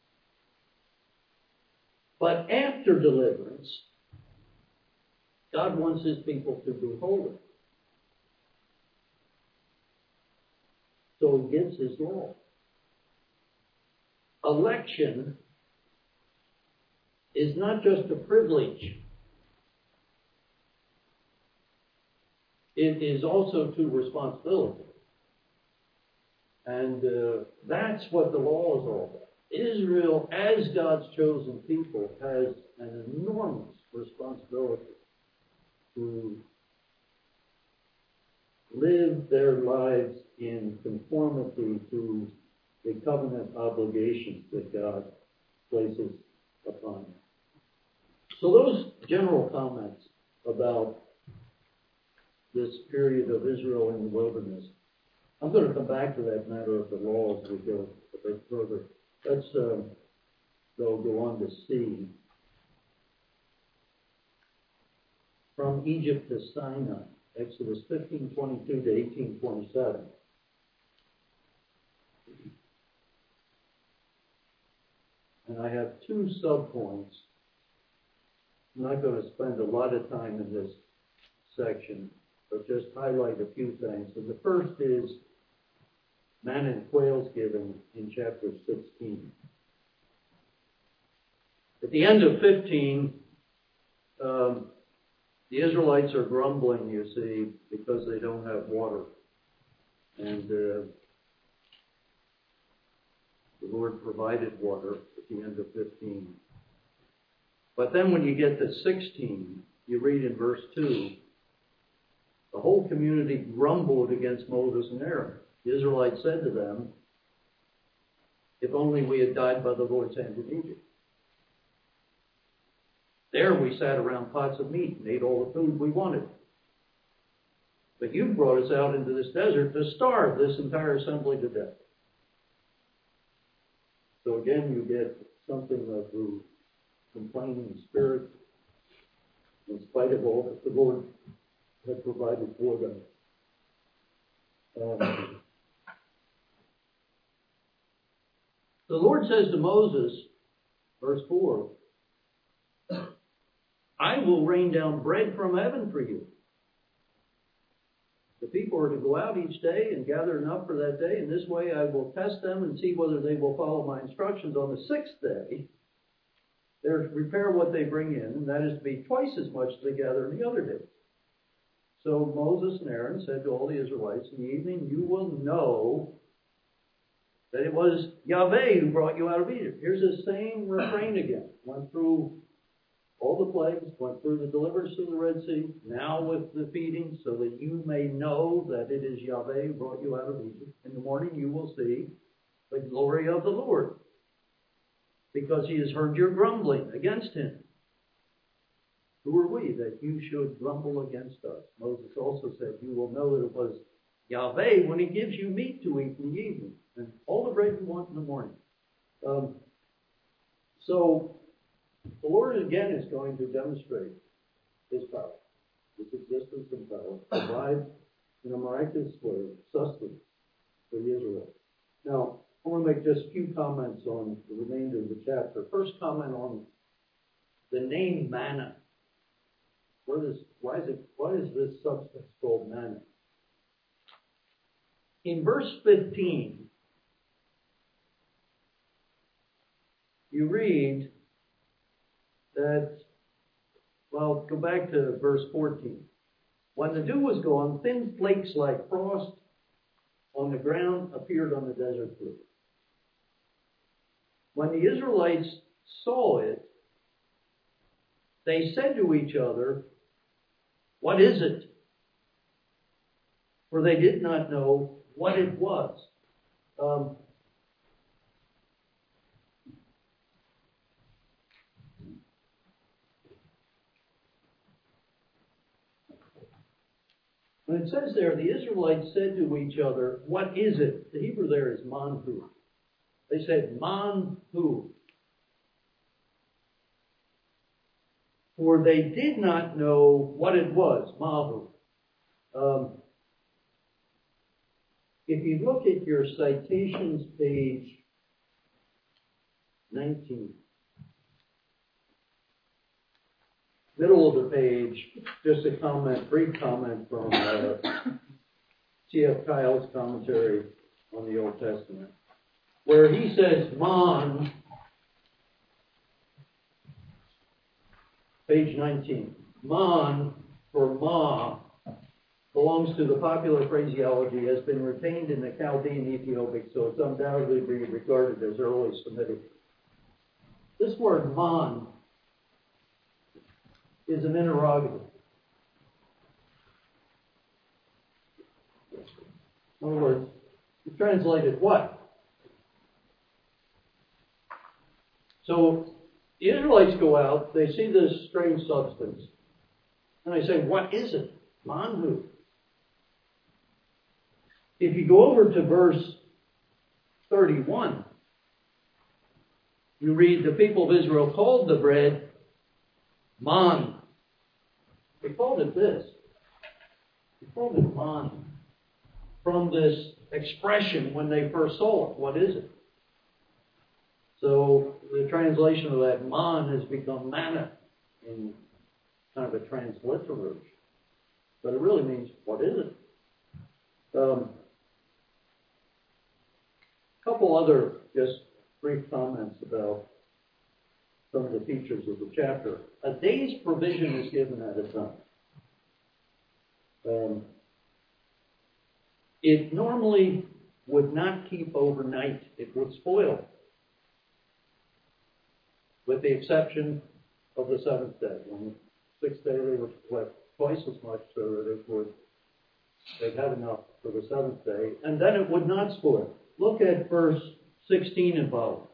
But after deliverance, God wants his people to be holy. So he gives his law. Election is not just a privilege. It is also to responsibility. And that's what the law is all about. Israel, as God's chosen people, has an enormous responsibility to live their lives in conformity to the covenant obligations that God places upon them. So those general comments about this period of Israel in the wilderness, I'm going to come back to that matter of the law as we go a bit further. Let's go on to see. From Egypt to Sinai, Exodus 15:22 to 18:27. And I have two subpoints. I'm not going to spend a lot of time in this section, but just highlight a few things. And the first is manna and quails given in chapter 16. At the end of 15, the Israelites are grumbling, you see, because they don't have water. And the Lord provided water at the end of 15. But then when you get to 16, you read in verse 2, The whole community grumbled against Moses and Aaron. The Israelites said to them, if only we had died by the Lord's hand in Egypt. There we sat around pots of meat and ate all the food we wanted. But you brought us out into this desert to starve this entire assembly to death. So again, you get something of the complaining spirit, in spite of all that the Lord had provided for them. The Lord says to Moses, verse 4, I will rain down bread from heaven for you. The people are to go out each day and gather enough for that day. In this way I will test them and see whether they will follow my instructions. On the sixth day, they're to prepare what they bring in, and that is to be twice as much as they gather in the other days. So Moses and Aaron said to all the Israelites, in the evening you will know that it was Yahweh who brought you out of Egypt. Here's the same refrain again. Went through all the plagues, went through the deliverance of the Red Sea, now with the feeding, so that you may know that it is Yahweh who brought you out of Egypt. In the morning you will see the glory of the Lord, because he has heard your grumbling against him. Who are we that you should grumble against us? Moses also said, you will know that it was Yahweh when he gives you meat to eat in the evening, and all the bread you want in the morning. So the Lord again is going to demonstrate his power, his existence and power, provide in a miraculous way sustenance for the Israelites. Now, I want to make just a few comments on the remainder of the chapter. First comment on the name manna. Why is this substance called manna? In verse 15, you read that, well, go back to verse 14. When the dew was gone, thin flakes like frost on the ground appeared on the desert fruit. When the Israelites saw it, they said to each other, what is it? For they did not know what it was. When it says there, the Israelites said to each other, what is it? The Hebrew there is manhu. They said, manhu. For they did not know what it was, mahu. If you look at your citations, page 19, middle of the page, just a comment, brief comment from C.F. Kyle's commentary on the Old Testament, where he says, man, page 19, man, for ma, belongs to the popular phraseology, has been retained in the Chaldean Ethiopic, so it's undoubtedly being regarded as early Semitic. This word man is an interrogative. In other words, you translate it what? So the Israelites go out, they see this strange substance, and they say, what is it? Manhu. If you go over to verse 31, you read, the people of Israel called the bread man. They called it this. They called it man. From this expression when they first saw it. What is it? So the translation of that man has become manna in kind of a transliteration. But it really means, what is it? A couple other just brief comments about some of the features of the chapter. A day's provision is given at a time. It normally would not keep overnight. It would spoil, with the exception of the seventh day. On the sixth day, they were left twice as much so that it would They'd had enough for the seventh day, and then it would not spoil. Look at verse 16 and following.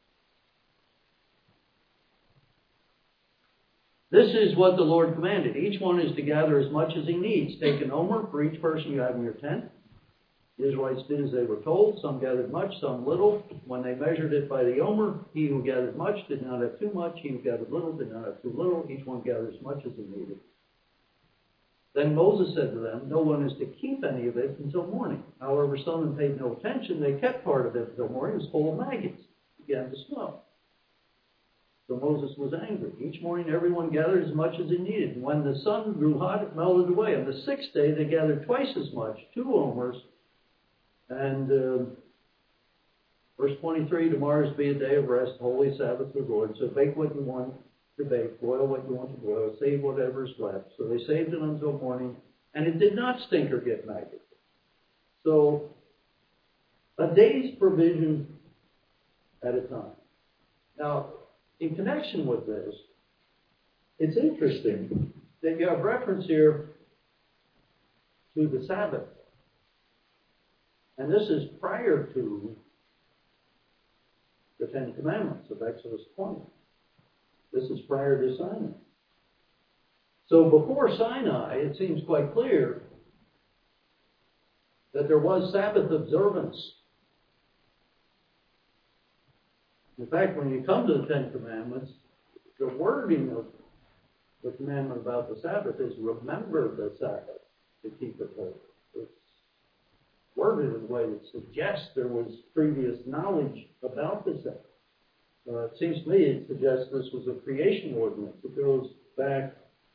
This is what the Lord commanded. Each one is to gather as much as he needs. Take an omer for each person you have in your tent. The Israelites did as they were told. Some gathered much, some little. When they measured it by the omer, he who gathered much did not have too much. He who gathered little did not have too little. Each one gathered as much as he needed. Then Moses said to them, no one is to keep any of it until morning. However, some of them paid no attention. They kept part of it until morning. It was full of maggots. It began to smell. So Moses was angry. Each morning everyone gathered as much as he needed. And when the sun grew hot, it melted away. On the sixth day they gathered twice as much, 2 omers. And verse 23, tomorrow is to be a day of rest, holy Sabbath to the Lord. So bake what you want to bake, boil what you want to boil, save whatever is left. So they saved it until morning, and it did not stink or get maggots. So a day's provision at a time. Now, in connection with this, it's interesting that you have reference here to the Sabbath. And this is prior to the Ten Commandments of Exodus 20. This is prior to Sinai. So before Sinai, it seems quite clear that there was Sabbath observance. In fact, when you come to the Ten Commandments, the wording of the commandment about the Sabbath is remember the Sabbath to keep it holy. It's worded in a way that suggests there was previous knowledge about the Sabbath. It seems to me it suggests this was a creation ordinance. It goes back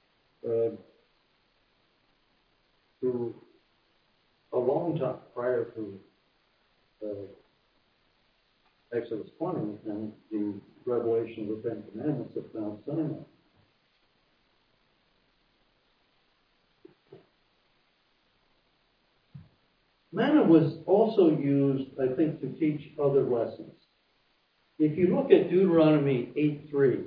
to a long time prior to Exodus 20 and the revelation of the Ten Commandments at Mount Sinai. Manna was also used, I think, to teach other lessons. If you look at Deuteronomy 8:3,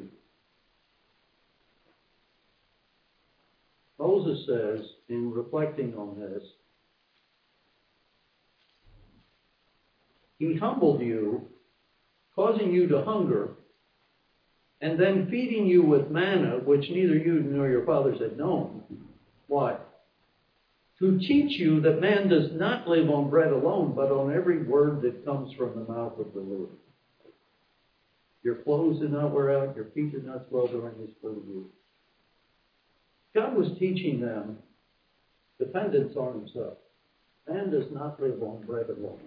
Moses says, in reflecting on this, he humbled you, causing you to hunger, and then feeding you with manna, which neither you nor your fathers had known. Why? To teach you that man does not live on bread alone, but on every word that comes from the mouth of the Lord. Your clothes did not wear out, your feet did not swell during his 40 years. God was teaching them dependence on himself. Man does not live on bread alone,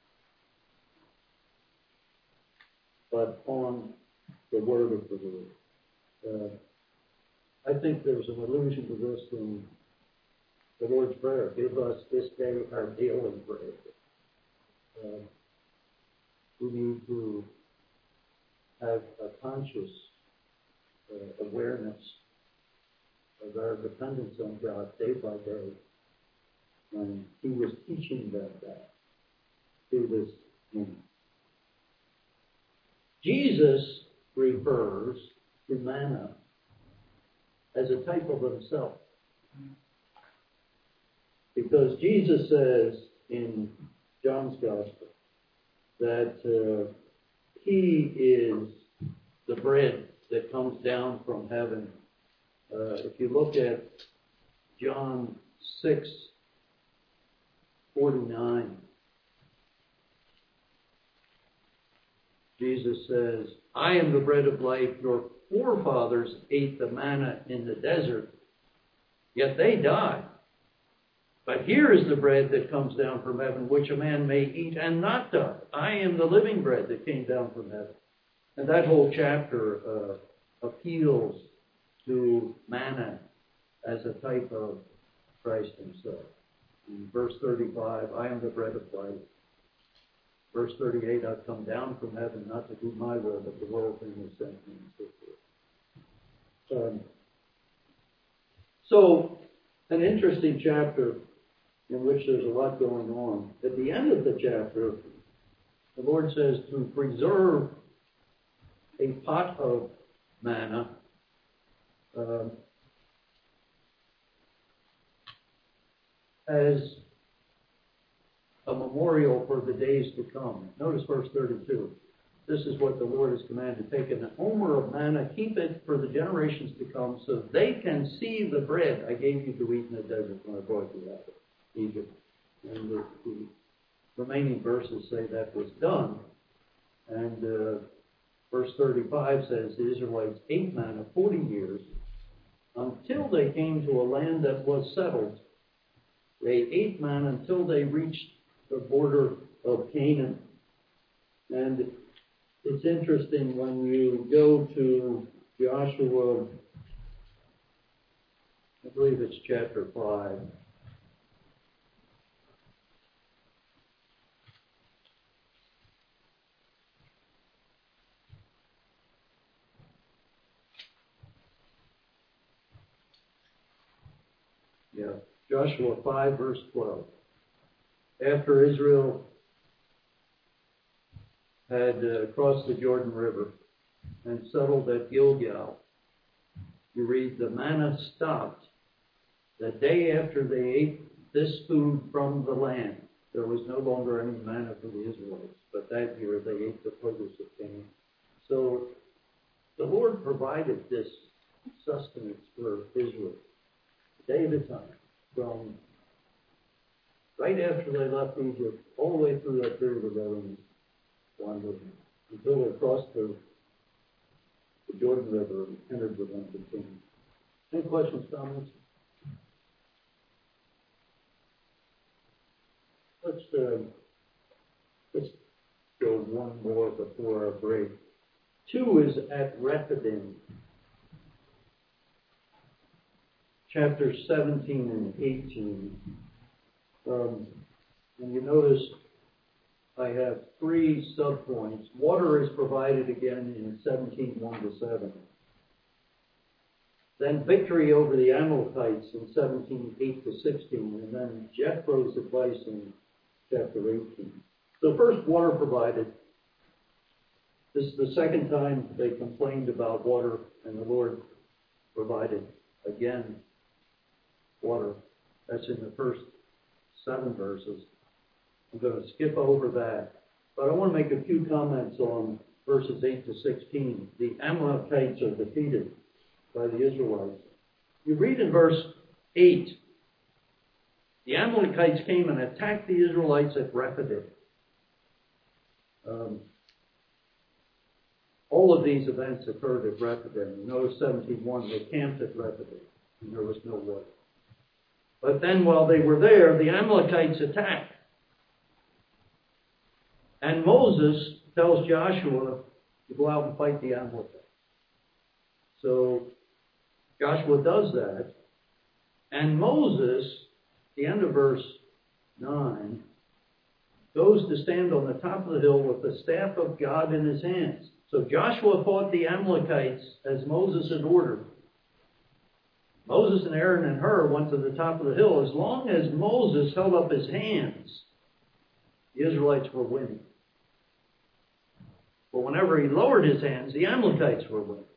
but on the word of the Lord. I think there's an allusion to this in the Lord's Prayer. Give us this day our daily bread. We need to have a conscious awareness of our dependence on God day by day. And he was teaching them that through this moment. Jesus refers to manna as a type of himself. Because Jesus says in John's Gospel that he is the bread that comes down from heaven. If you look at John 6:49, Jesus says, I am the bread of life. Your forefathers ate the manna in the desert, yet they died. But here is the bread that comes down from heaven, which a man may eat and not die. I am the living bread that came down from heaven. And that whole chapter appeals to manna as a type of Christ himself. In verse 35, I am the bread of life. Verse 38, I've come down from heaven not to do my will, but the will of him who sent me, and so forth. So, an interesting chapter in which there's a lot going on. At the end of the chapter, the Lord says to preserve a pot of manna as a memorial for the days to come. Notice verse 32. This is what the Lord has commanded. Take an omer of manna, keep it for the generations to come, so they can see the bread I gave you to eat in the desert when I brought you out of Egypt. And the remaining verses say that was done. And verse 35 says the Israelites ate manna 40 years until they came to a land that was settled. They ate manna until they reached the border of Canaan. And it's interesting when you go to Joshua, I believe it's chapter 5. Yeah, Joshua 5, verse 12. After Israel had crossed the Jordan River and settled at Gilgal, you read, the manna stopped the day after they ate this food from the land. There was no longer any manna for the Israelites, but that year they ate the produce of Canaan. So the Lord provided this sustenance for Israel, day at a time, from right after they left Egypt, all the way through that period of wilderness wandering, until they crossed the Jordan River and entered the land of Canaan. Any questions, comments? Let's go one more before our break. 2 is at Rephidim, chapters 17 and 18. And you notice I have 3 subpoints. Water is provided again in 17:1-7. Then victory over the Amalekites in 17:8-16, and then Jethro's advice in chapter 18. So first, water provided. This is the second time they complained about water, and the Lord provided again water. That's in the first 7 verses. I'm going to skip over that. But I want to make a few comments on verses 8-16. The Amalekites are defeated by the Israelites. You read in verse 8, the Amalekites came and attacked the Israelites at Rephidim. All of these events occurred at Rephidim. You notice 17:1, they camped at Rephidim, and there was no water. But then while they were there, the Amalekites attacked. And Moses tells Joshua to go out and fight the Amalekites. So Joshua does that. And Moses, the end of verse 9, goes to stand on the top of the hill with the staff of God in his hands. So Joshua fought the Amalekites as Moses had ordered. Moses and Aaron and Hur went to the top of the hill. As long as Moses held up his hands, the Israelites were winning. But whenever he lowered his hands, the Amalekites were winning.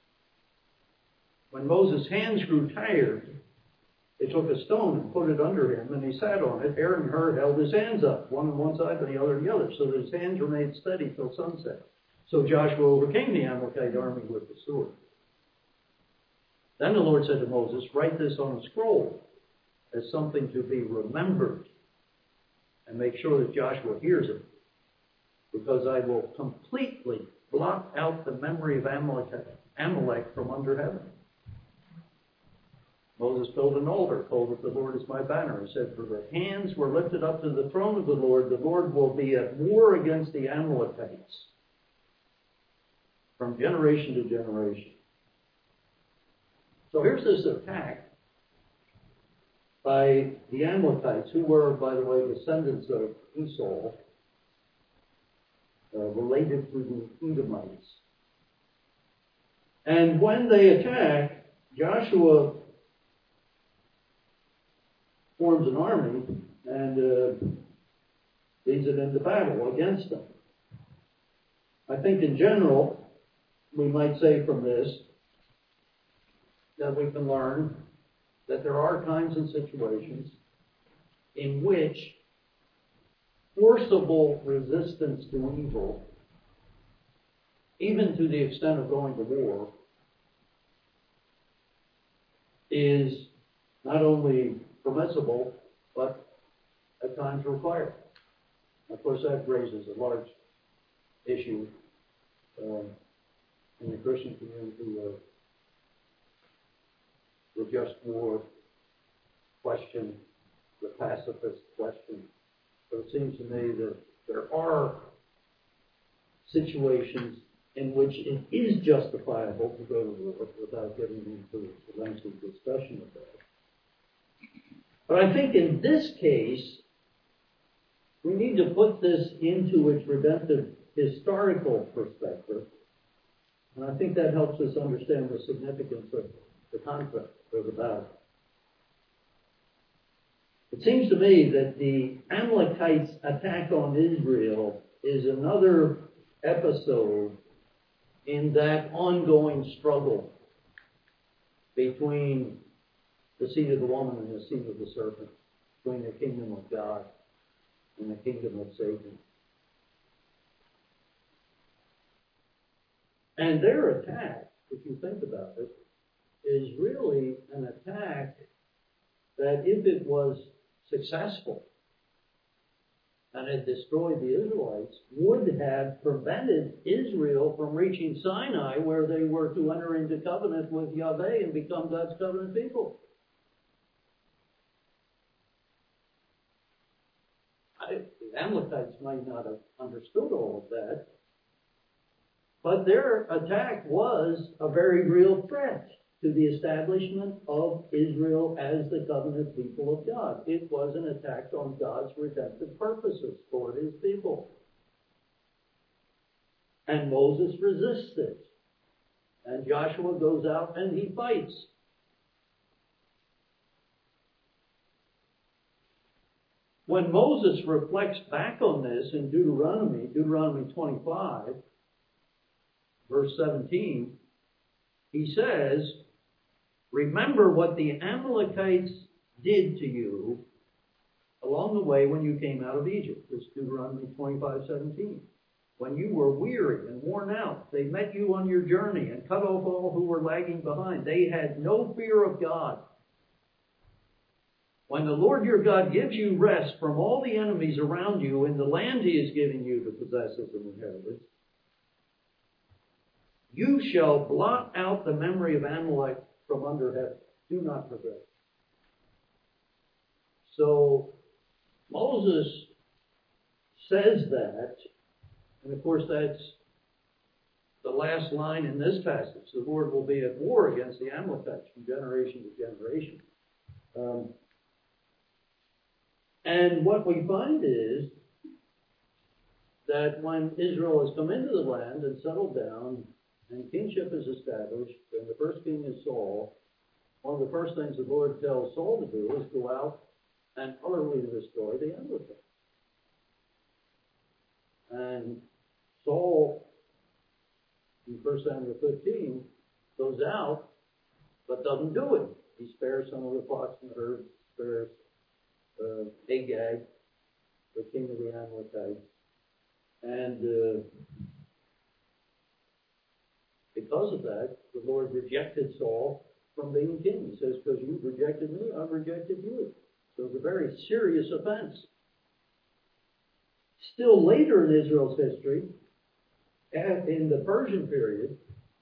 When Moses' hands grew tired, they took a stone and put it under him, and he sat on it. Aaron and Hur held his hands up, one on one side and the other on the other, so that his hands remained steady till sunset. So Joshua overcame the Amalekite army with the sword. Then the Lord said to Moses, write this on a scroll as something to be remembered, and make sure that Joshua hears it, because I will completely blot out the memory of Amalek from under heaven. Moses built an altar, called it, the Lord is my banner. He said, for the hands were lifted up to the throne of the Lord will be at war against the Amalekites from generation to generation. So here's this attack by the Amalekites, who were, by the way, descendants of Esau, related to the Edomites. And when they attack, Joshua forms an army and leads it into battle against them. I think in general, we might say from this that we can learn that there are times and situations in which forcible resistance to evil, even to the extent of going to war, is not only permissible, but at times required. Of course, that raises a large issue in the Christian community of the just war question, the pacifist question. But it seems to me that there are situations in which it is justifiable to go to war without getting into a lengthy discussion of that. But I think in this case, we need to put this into its redemptive historical perspective. And I think that helps us understand the significance of the conflict or the battle. It seems to me that the Amalekites' attack on Israel is another episode in that ongoing struggle between the seed of the woman and the seed of the serpent, between the kingdom of God and the kingdom of Satan. And their attack, if you think about it, is really an attack that, if it was successful and had destroyed the Israelites, would have prevented Israel from reaching Sinai, where they were to enter into covenant with Yahweh and become God's covenant people. The Amalekites might not have understood all of that, but their attack was a very real threat to the establishment of Israel as the covenant people of God. It was an attack on God's redemptive purposes for his people. And Moses resists it. And Joshua goes out and he fights. When Moses reflects back on this in Deuteronomy 25, verse 17, he says, "Remember what the Amalekites did to you along the way when you came out of Egypt." This is Deuteronomy 25:17. When you were weary and worn out, they met you on your journey and cut off all who were lagging behind. They had no fear of God. When the Lord your God gives you rest from all the enemies around you in the land he is giving you to possess as an inheritance, you shall blot out the memory of Amalek from under heaven. Do not forget. So Moses says that, and of course that's the last line in this passage. The Lord will be at war against the Amalekites from generation to generation. And what we find is that when Israel has come into the land and settled down, and kingship is established, and the first king is Saul, one of the first things the Lord tells Saul to do is go out and utterly destroy the Amalekites. And Saul, in 1 Samuel 15, goes out, but doesn't do it. He spares some of the flocks and herds, spares Agag, the king of the Amalekites. And because of that, the Lord rejected Saul from being king. He says, because you've rejected me, I've rejected you. So it's a very serious offense. Still later in Israel's history, in the Persian period,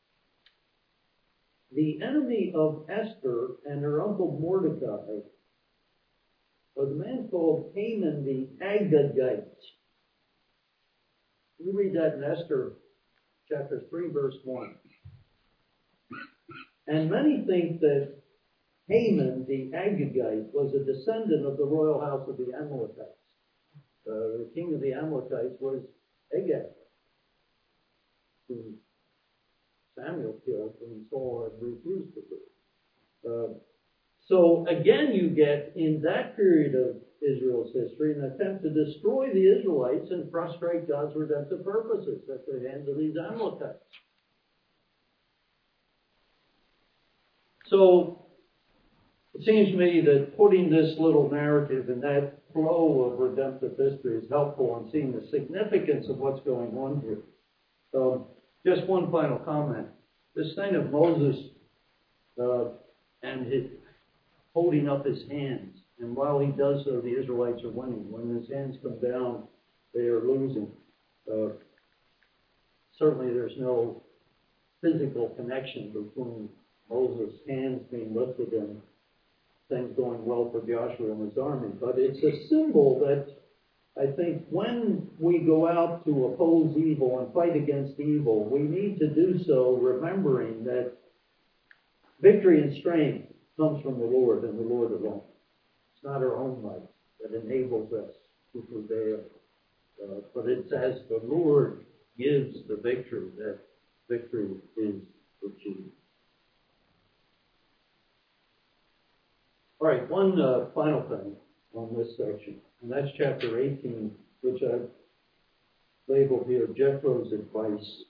the enemy of Esther and her uncle Mordecai was a man called Haman the Agagite. We read that in Esther chapter 3, verse 1. And many think that Haman the Agagite was a descendant of the royal house of the Amalekites. The king of the Amalekites was Agag, whom Samuel killed when Saul had refused to do. So again, you get in that period of Israel's history an attempt to destroy the Israelites and frustrate God's redemptive purposes at the hands of these Amalekites. So It seems to me that putting this little narrative in that flow of redemptive history is helpful in seeing the significance of what's going on here. Just one final comment. This thing of Moses and his holding up his hands, and while he does so, the Israelites are winning. When his hands come down, they are losing. Certainly there's no physical connection between Moses' hands being lifted and things going well for Joshua and his army. But it's a symbol that I think when we go out to oppose evil and fight against evil, we need to do so remembering that victory and strength comes from the Lord and the Lord alone. It's not our own might that enables us to prevail. But it's as the Lord gives the victory that victory is achieved. All right, one final thing on this section, and that's chapter 18, which I've labeled here, Jethro's advice.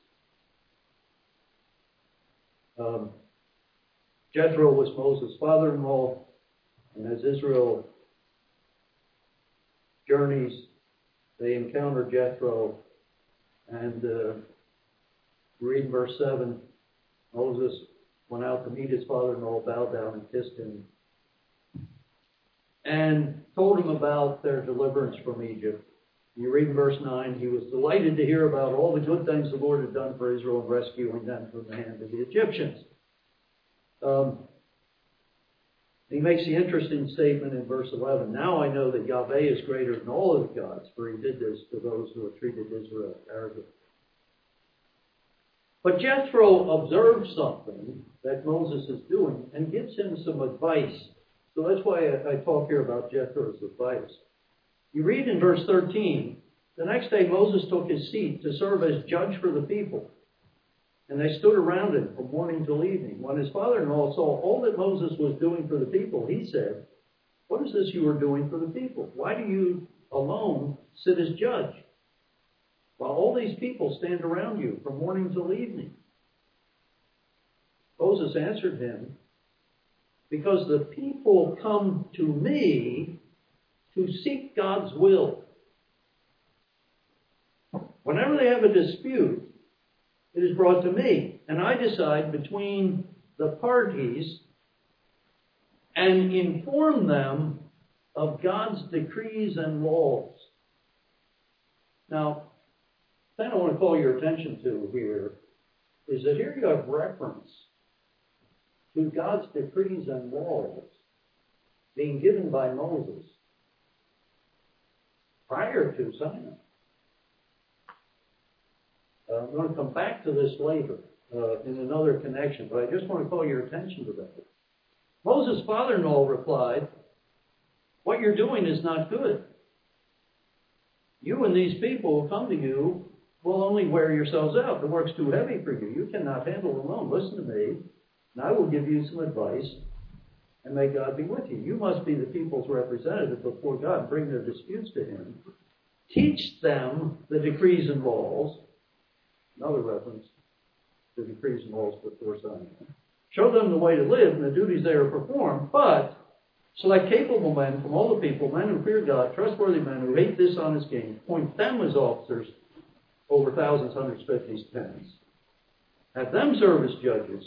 Jethro was Moses' father-in-law, and as Israel journeys, they encounter Jethro, and read verse 7, Moses went out to meet his father-in-law, bowed down and kissed him, and told him about their deliverance from Egypt. You read in verse 9, he was delighted to hear about all the good things the Lord had done for Israel in rescuing them from the hand of the Egyptians. He makes the interesting statement in verse 11, now I know that Yahweh is greater than all of the gods, for he did this to those who have treated Israel arrogantly. But Jethro observes something that Moses is doing and gives him some advice. So that's why I talk here about Jethro's advice. You read in verse 13, the next day Moses took his seat to serve as judge for the people. And they stood around him from morning till evening. When his father-in-law saw all that Moses was doing for the people, he said, what is this you are doing for the people? Why do you alone sit as judge, while all these people stand around you from morning till evening? Moses answered him, because the people come to me to seek God's will. Whenever they have a dispute, it is brought to me, and I decide between the parties and inform them of God's decrees and laws. Now, the thing I want to call your attention to here is that here you have reference to God's decrees and laws being given by Moses prior to Sinai. I'm going to come back to this later in another connection, but I just want to call your attention to that. Moses' father-in-law replied, what you're doing is not good. You and these people who come to you will only wear yourselves out. The work's too heavy for you. You cannot handle it alone. Listen to me, and I will give you some advice, and may God be with you. You must be the people's representative before God and bring their disputes to him. Teach them the decrees and laws. Another reference to decrees and laws before Sinai. Show them the way to live and the duties they are performed, but select capable men from all the people, men who fear God, trustworthy men who hate dishonest gain, appoint them as officers over thousands, hundreds, fifties, tens. Have them serve as judges,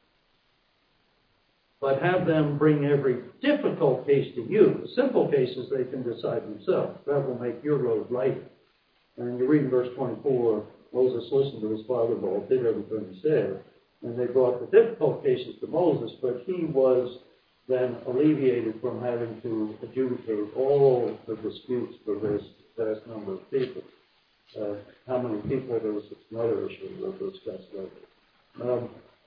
but have them bring every difficult case to you. The simple cases they can decide themselves. That will make your road lighter. And you read in verse 24, Moses listened to his father-in-law, did everything he said, and they brought the difficult cases to Moses, but he was then alleviated from having to adjudicate all the disputes for this vast number of people. How many people, there was another issue we'll discuss later.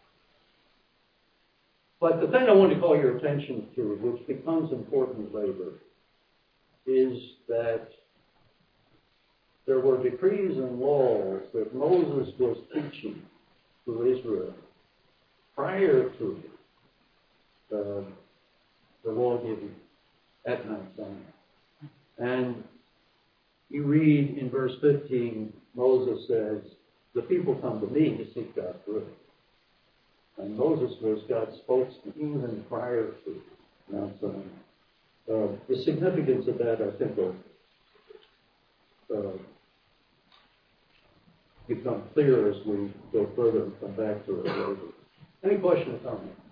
But the thing I want to call your attention to, which becomes important later, is that there were decrees and laws that Moses was teaching to Israel prior to the law giving at Mount Sinai. And you read in verse 15, Moses says, the people come to me to seek God's will. And Moses was God's spokesman even prior to Mount Sinai. The significance of that, I think, will become clear as we go further and come back to it later. Any question or comment?